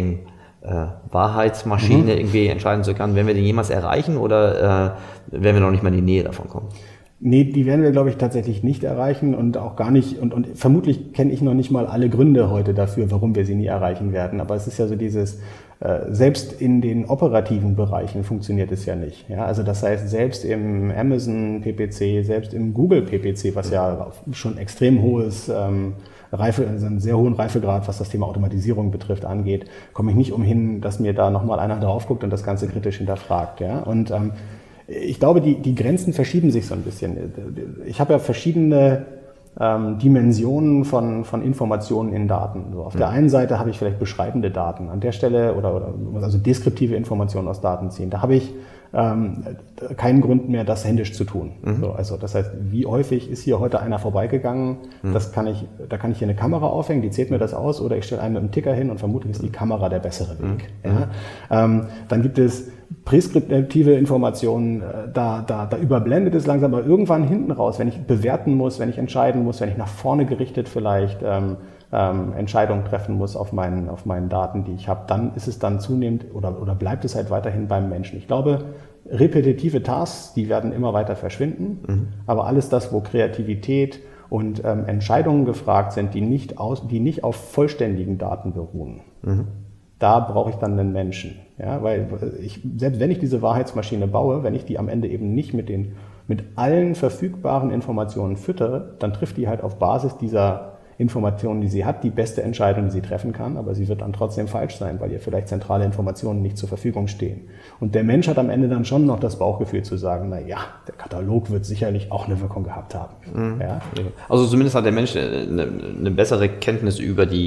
Marketing-Wahrheitsmaschine äh, mhm. irgendwie entscheiden zu können. Werden wir den jemals erreichen oder äh, werden wir noch nicht mal in die Nähe davon kommen? Nee, die werden wir, glaube ich, tatsächlich nicht erreichen und auch gar nicht, und, und vermutlich kenne ich noch nicht mal alle Gründe heute dafür, warum wir sie nie erreichen werden. Aber es ist ja so dieses, äh, selbst in den operativen Bereichen funktioniert es ja nicht. Ja? Also das heißt, selbst im Amazon P P C, selbst im Google P P C, was ja schon extrem hohes ähm, Reife, also einen sehr hohen Reifegrad, was das Thema Automatisierung betrifft, angeht, komme ich nicht umhin, dass mir da nochmal einer drauf guckt und das Ganze kritisch hinterfragt. Ja? Und ähm, ich glaube, die, die Grenzen verschieben sich so ein bisschen. Ich habe ja verschiedene ähm, Dimensionen von, von Informationen in Daten. So, auf mhm. der einen Seite habe ich vielleicht beschreibende Daten. An der Stelle, oder, oder also deskriptive Informationen aus Daten ziehen. Da habe ich ähm, keinen Grund mehr, das händisch zu tun. Mhm. So, also das heißt, wie häufig ist hier heute einer vorbeigegangen? Mhm. Das kann ich, da kann ich hier eine Kamera aufhängen, die zählt mir das aus, oder ich stelle einen mit einem Ticker hin und vermutlich ist die Kamera der bessere Weg. Mhm. Ja? Ähm, dann gibt es präskriptive Informationen, da, da, da überblendet es langsam, aber irgendwann hinten raus, wenn ich bewerten muss, wenn ich entscheiden muss, wenn ich nach vorne gerichtet vielleicht ähm, ähm, Entscheidungen treffen muss auf meinen, auf meinen Daten, die ich habe, dann ist es dann zunehmend oder, oder bleibt es halt weiterhin beim Menschen. Ich glaube, repetitive Tasks, die werden immer weiter verschwinden, mhm. aber alles das, wo Kreativität und ähm, Entscheidungen gefragt sind, die nicht, aus, die nicht auf vollständigen Daten beruhen, mhm. da brauche ich dann einen Menschen. Ja, weil ich, selbst wenn ich diese Wahrheitsmaschine baue, wenn ich die am Ende eben nicht mit den, mit allen verfügbaren Informationen füttere, dann trifft die halt auf Basis dieser Informationen, die sie hat, die beste Entscheidung, die sie treffen kann, aber sie wird dann trotzdem falsch sein, weil ihr vielleicht zentrale Informationen nicht zur Verfügung stehen. Und der Mensch hat am Ende dann schon noch das Bauchgefühl zu sagen, na ja, der Katalog wird sicherlich auch eine Wirkung gehabt haben. Mhm. Ja? Also zumindest hat der Mensch eine, eine bessere Kenntnis über die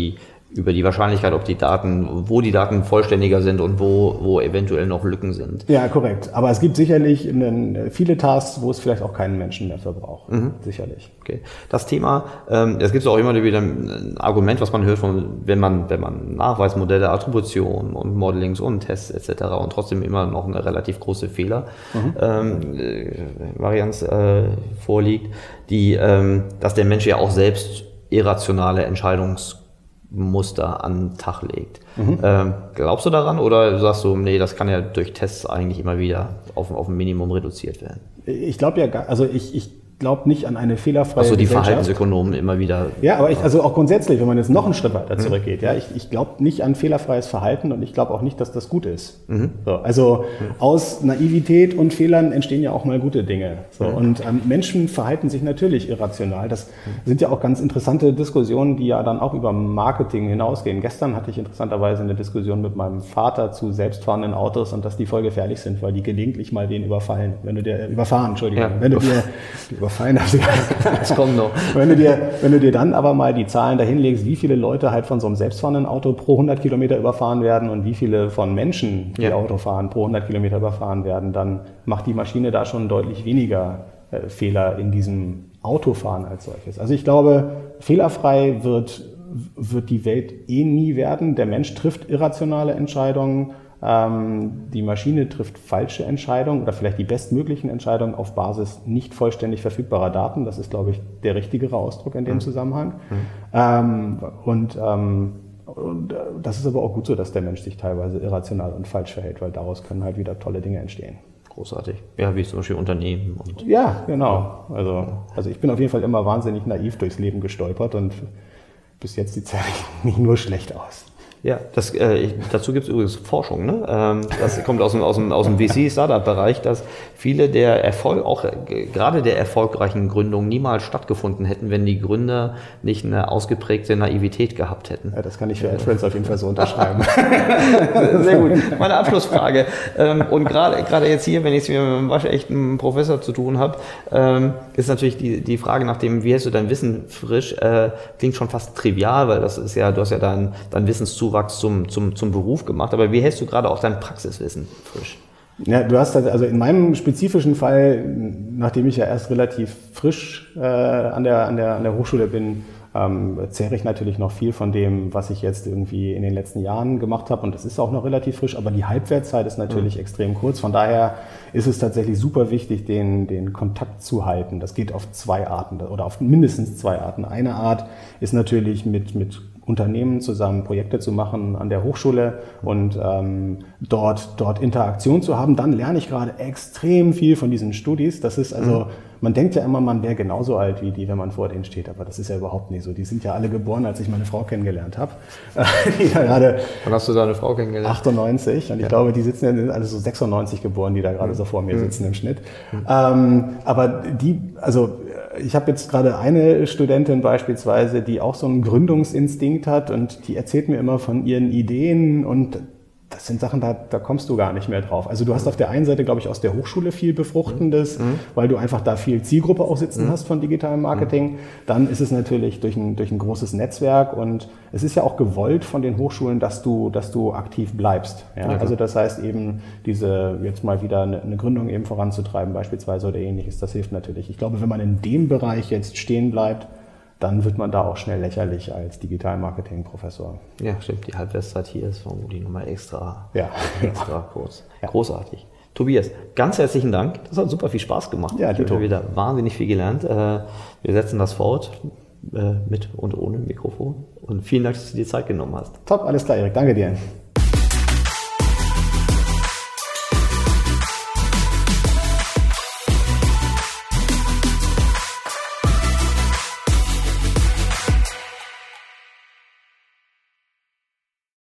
über die Wahrscheinlichkeit, ob die Daten, wo die Daten vollständiger sind und wo, wo eventuell noch Lücken sind. Ja, korrekt. Aber es gibt sicherlich einen, viele Tasks, wo es vielleicht auch keinen Menschen mehr für braucht. Mhm. Sicherlich. Okay. Das Thema, ähm, es gibt auch immer wieder ein Argument, was man hört, von, wenn man, wenn man Nachweismodelle, Attribution und Modelings und Tests et cetera und trotzdem immer noch eine relativ große Fehler, mhm. ähm, äh, Varianz äh, vorliegt, die, ähm, dass der Mensch ja auch selbst irrationale Entscheidungs Muster an den Tag legt. Mhm. Ähm, glaubst du daran oder sagst du, nee, das kann ja durch Tests eigentlich immer wieder auf, auf ein Minimum reduziert werden? Ich glaube ja, gar, also ich, ich glaube nicht an eine fehlerfreie Also die Gesellschaft. Verhaltensökonomen immer wieder. Ja, aber ich, also auch grundsätzlich, wenn man jetzt noch einen Schritt weiter zurückgeht, mhm. ja, ich, ich glaube nicht an fehlerfreies Verhalten und ich glaube auch nicht, dass das gut ist. Mhm. So, also mhm. aus Naivität und Fehlern entstehen ja auch mal gute Dinge. So, mhm. Und ähm, Menschen verhalten sich natürlich irrational. Das mhm. sind ja auch ganz interessante Diskussionen, die ja dann auch über Marketing hinausgehen. Gestern hatte ich interessanterweise eine Diskussion mit meinem Vater zu selbstfahrenden Autos und dass die voll gefährlich sind, weil die gelegentlich mal den überfallen. Wenn du dir überfahren, Entschuldigung, ja. wenn du dir Fein, also das kommt noch. Wenn du dir, wenn du dir dann aber mal die Zahlen dahin legst, wie viele Leute halt von so einem selbstfahrenden Auto pro hundert Kilometer überfahren werden und wie viele von Menschen, die ja. Auto fahren, pro hundert Kilometer überfahren werden, dann macht die Maschine da schon deutlich weniger äh, Fehler in diesem Autofahren als solches. Also ich glaube, fehlerfrei wird, wird die Welt eh nie werden. Der Mensch trifft irrationale Entscheidungen. Die Maschine trifft falsche Entscheidungen oder vielleicht die bestmöglichen Entscheidungen auf Basis nicht vollständig verfügbarer Daten. Das ist, glaube ich, der richtigere Ausdruck in dem mhm. Zusammenhang. Mhm. Ähm, und, ähm, und das ist aber auch gut so, dass der Mensch sich teilweise irrational und falsch verhält, weil daraus können halt wieder tolle Dinge entstehen. Großartig. Ja, wie zum Beispiel Unternehmen. Und ja, genau. Also, also ich bin auf jeden Fall immer wahnsinnig naiv durchs Leben gestolpert und bis jetzt sieht es ja nicht nur schlecht aus. Ja, das, äh, ich, dazu gibt es übrigens Forschung. Ne? Ähm, das kommt aus dem, aus dem, aus dem V C-Startup-Bereich, dass viele der Erfolg, auch äh, gerade der erfolgreichen Gründungen niemals stattgefunden hätten, wenn die Gründer nicht eine ausgeprägte Naivität gehabt hätten. Ja, das kann ich für AdFriends auf jeden Fall so unterschreiben. Sehr gut. Meine Abschlussfrage. Ähm, und gerade gerade jetzt hier, wenn ich es mit einem waschechten Professor zu tun habe, ähm, ist natürlich die, die Frage nach dem, wie hältst du dein Wissen frisch, äh, klingt schon fast trivial, weil das ist ja, du hast ja dein, dein Wissenszuwachs Zum, zum, zum Beruf gemacht, aber wie hältst du gerade auch dein Praxiswissen frisch? Ja, du hast also in meinem spezifischen Fall, nachdem ich ja erst relativ frisch äh, an, der, an, der, an der Hochschule bin, ähm, zehre ich natürlich noch viel von dem, was ich jetzt irgendwie in den letzten Jahren gemacht habe und das ist auch noch relativ frisch, aber die Halbwertszeit ist natürlich mhm. extrem kurz, von daher ist es tatsächlich super wichtig, den, den Kontakt zu halten. Das geht auf zwei Arten oder auf mindestens zwei Arten. Eine Art ist natürlich mit, mit Unternehmen zusammen Projekte zu machen an der Hochschule und ähm, dort, dort Interaktion zu haben, dann lerne ich gerade extrem viel von diesen Studis. Das ist also, mhm. man denkt ja immer, man wäre genauso alt wie die, wenn man vor denen steht, aber das ist ja überhaupt nicht so. Die sind ja alle geboren, als ich meine Frau kennengelernt habe. Die da gerade Wann hast du deine Frau kennengelernt? achtundneunzig und ich ja. glaube, die sitzen, sind alle so sechsundneunzig geboren, die da gerade mhm. so vor mir sitzen im Schnitt. Mhm. Ähm, aber die, also ich habe jetzt gerade eine Studentin beispielsweise, die auch so einen Gründungsinstinkt hat und die erzählt mir immer von ihren Ideen und das sind Sachen, da, da kommst du gar nicht mehr drauf. Also du hast auf der einen Seite, glaube ich, aus der Hochschule viel Befruchtendes, mhm. weil du einfach da viel Zielgruppe auch sitzen mhm. hast von digitalem Marketing. Dann ist es natürlich durch ein, durch ein großes Netzwerk und es ist ja auch gewollt von den Hochschulen, dass du, dass du aktiv bleibst. Ja? Ja, also das heißt eben, diese jetzt mal wieder eine, eine Gründung eben voranzutreiben beispielsweise oder ähnliches, das hilft natürlich. Ich glaube, wenn man in dem Bereich jetzt stehen bleibt, dann wird man da auch schnell lächerlich als Digital-Marketing-Professor. Ja, stimmt. Die Halbwertszeit hier ist vermutlich nochmal extra, ja. extra kurz. Ja. Großartig. Tobias, ganz herzlichen Dank. Das hat super viel Spaß gemacht. Ja, ich habe wieder wahnsinnig viel gelernt. Wir setzen das fort mit und ohne Mikrofon. Und vielen Dank, dass du dir Zeit genommen hast. Top, alles klar, Erik. Danke dir.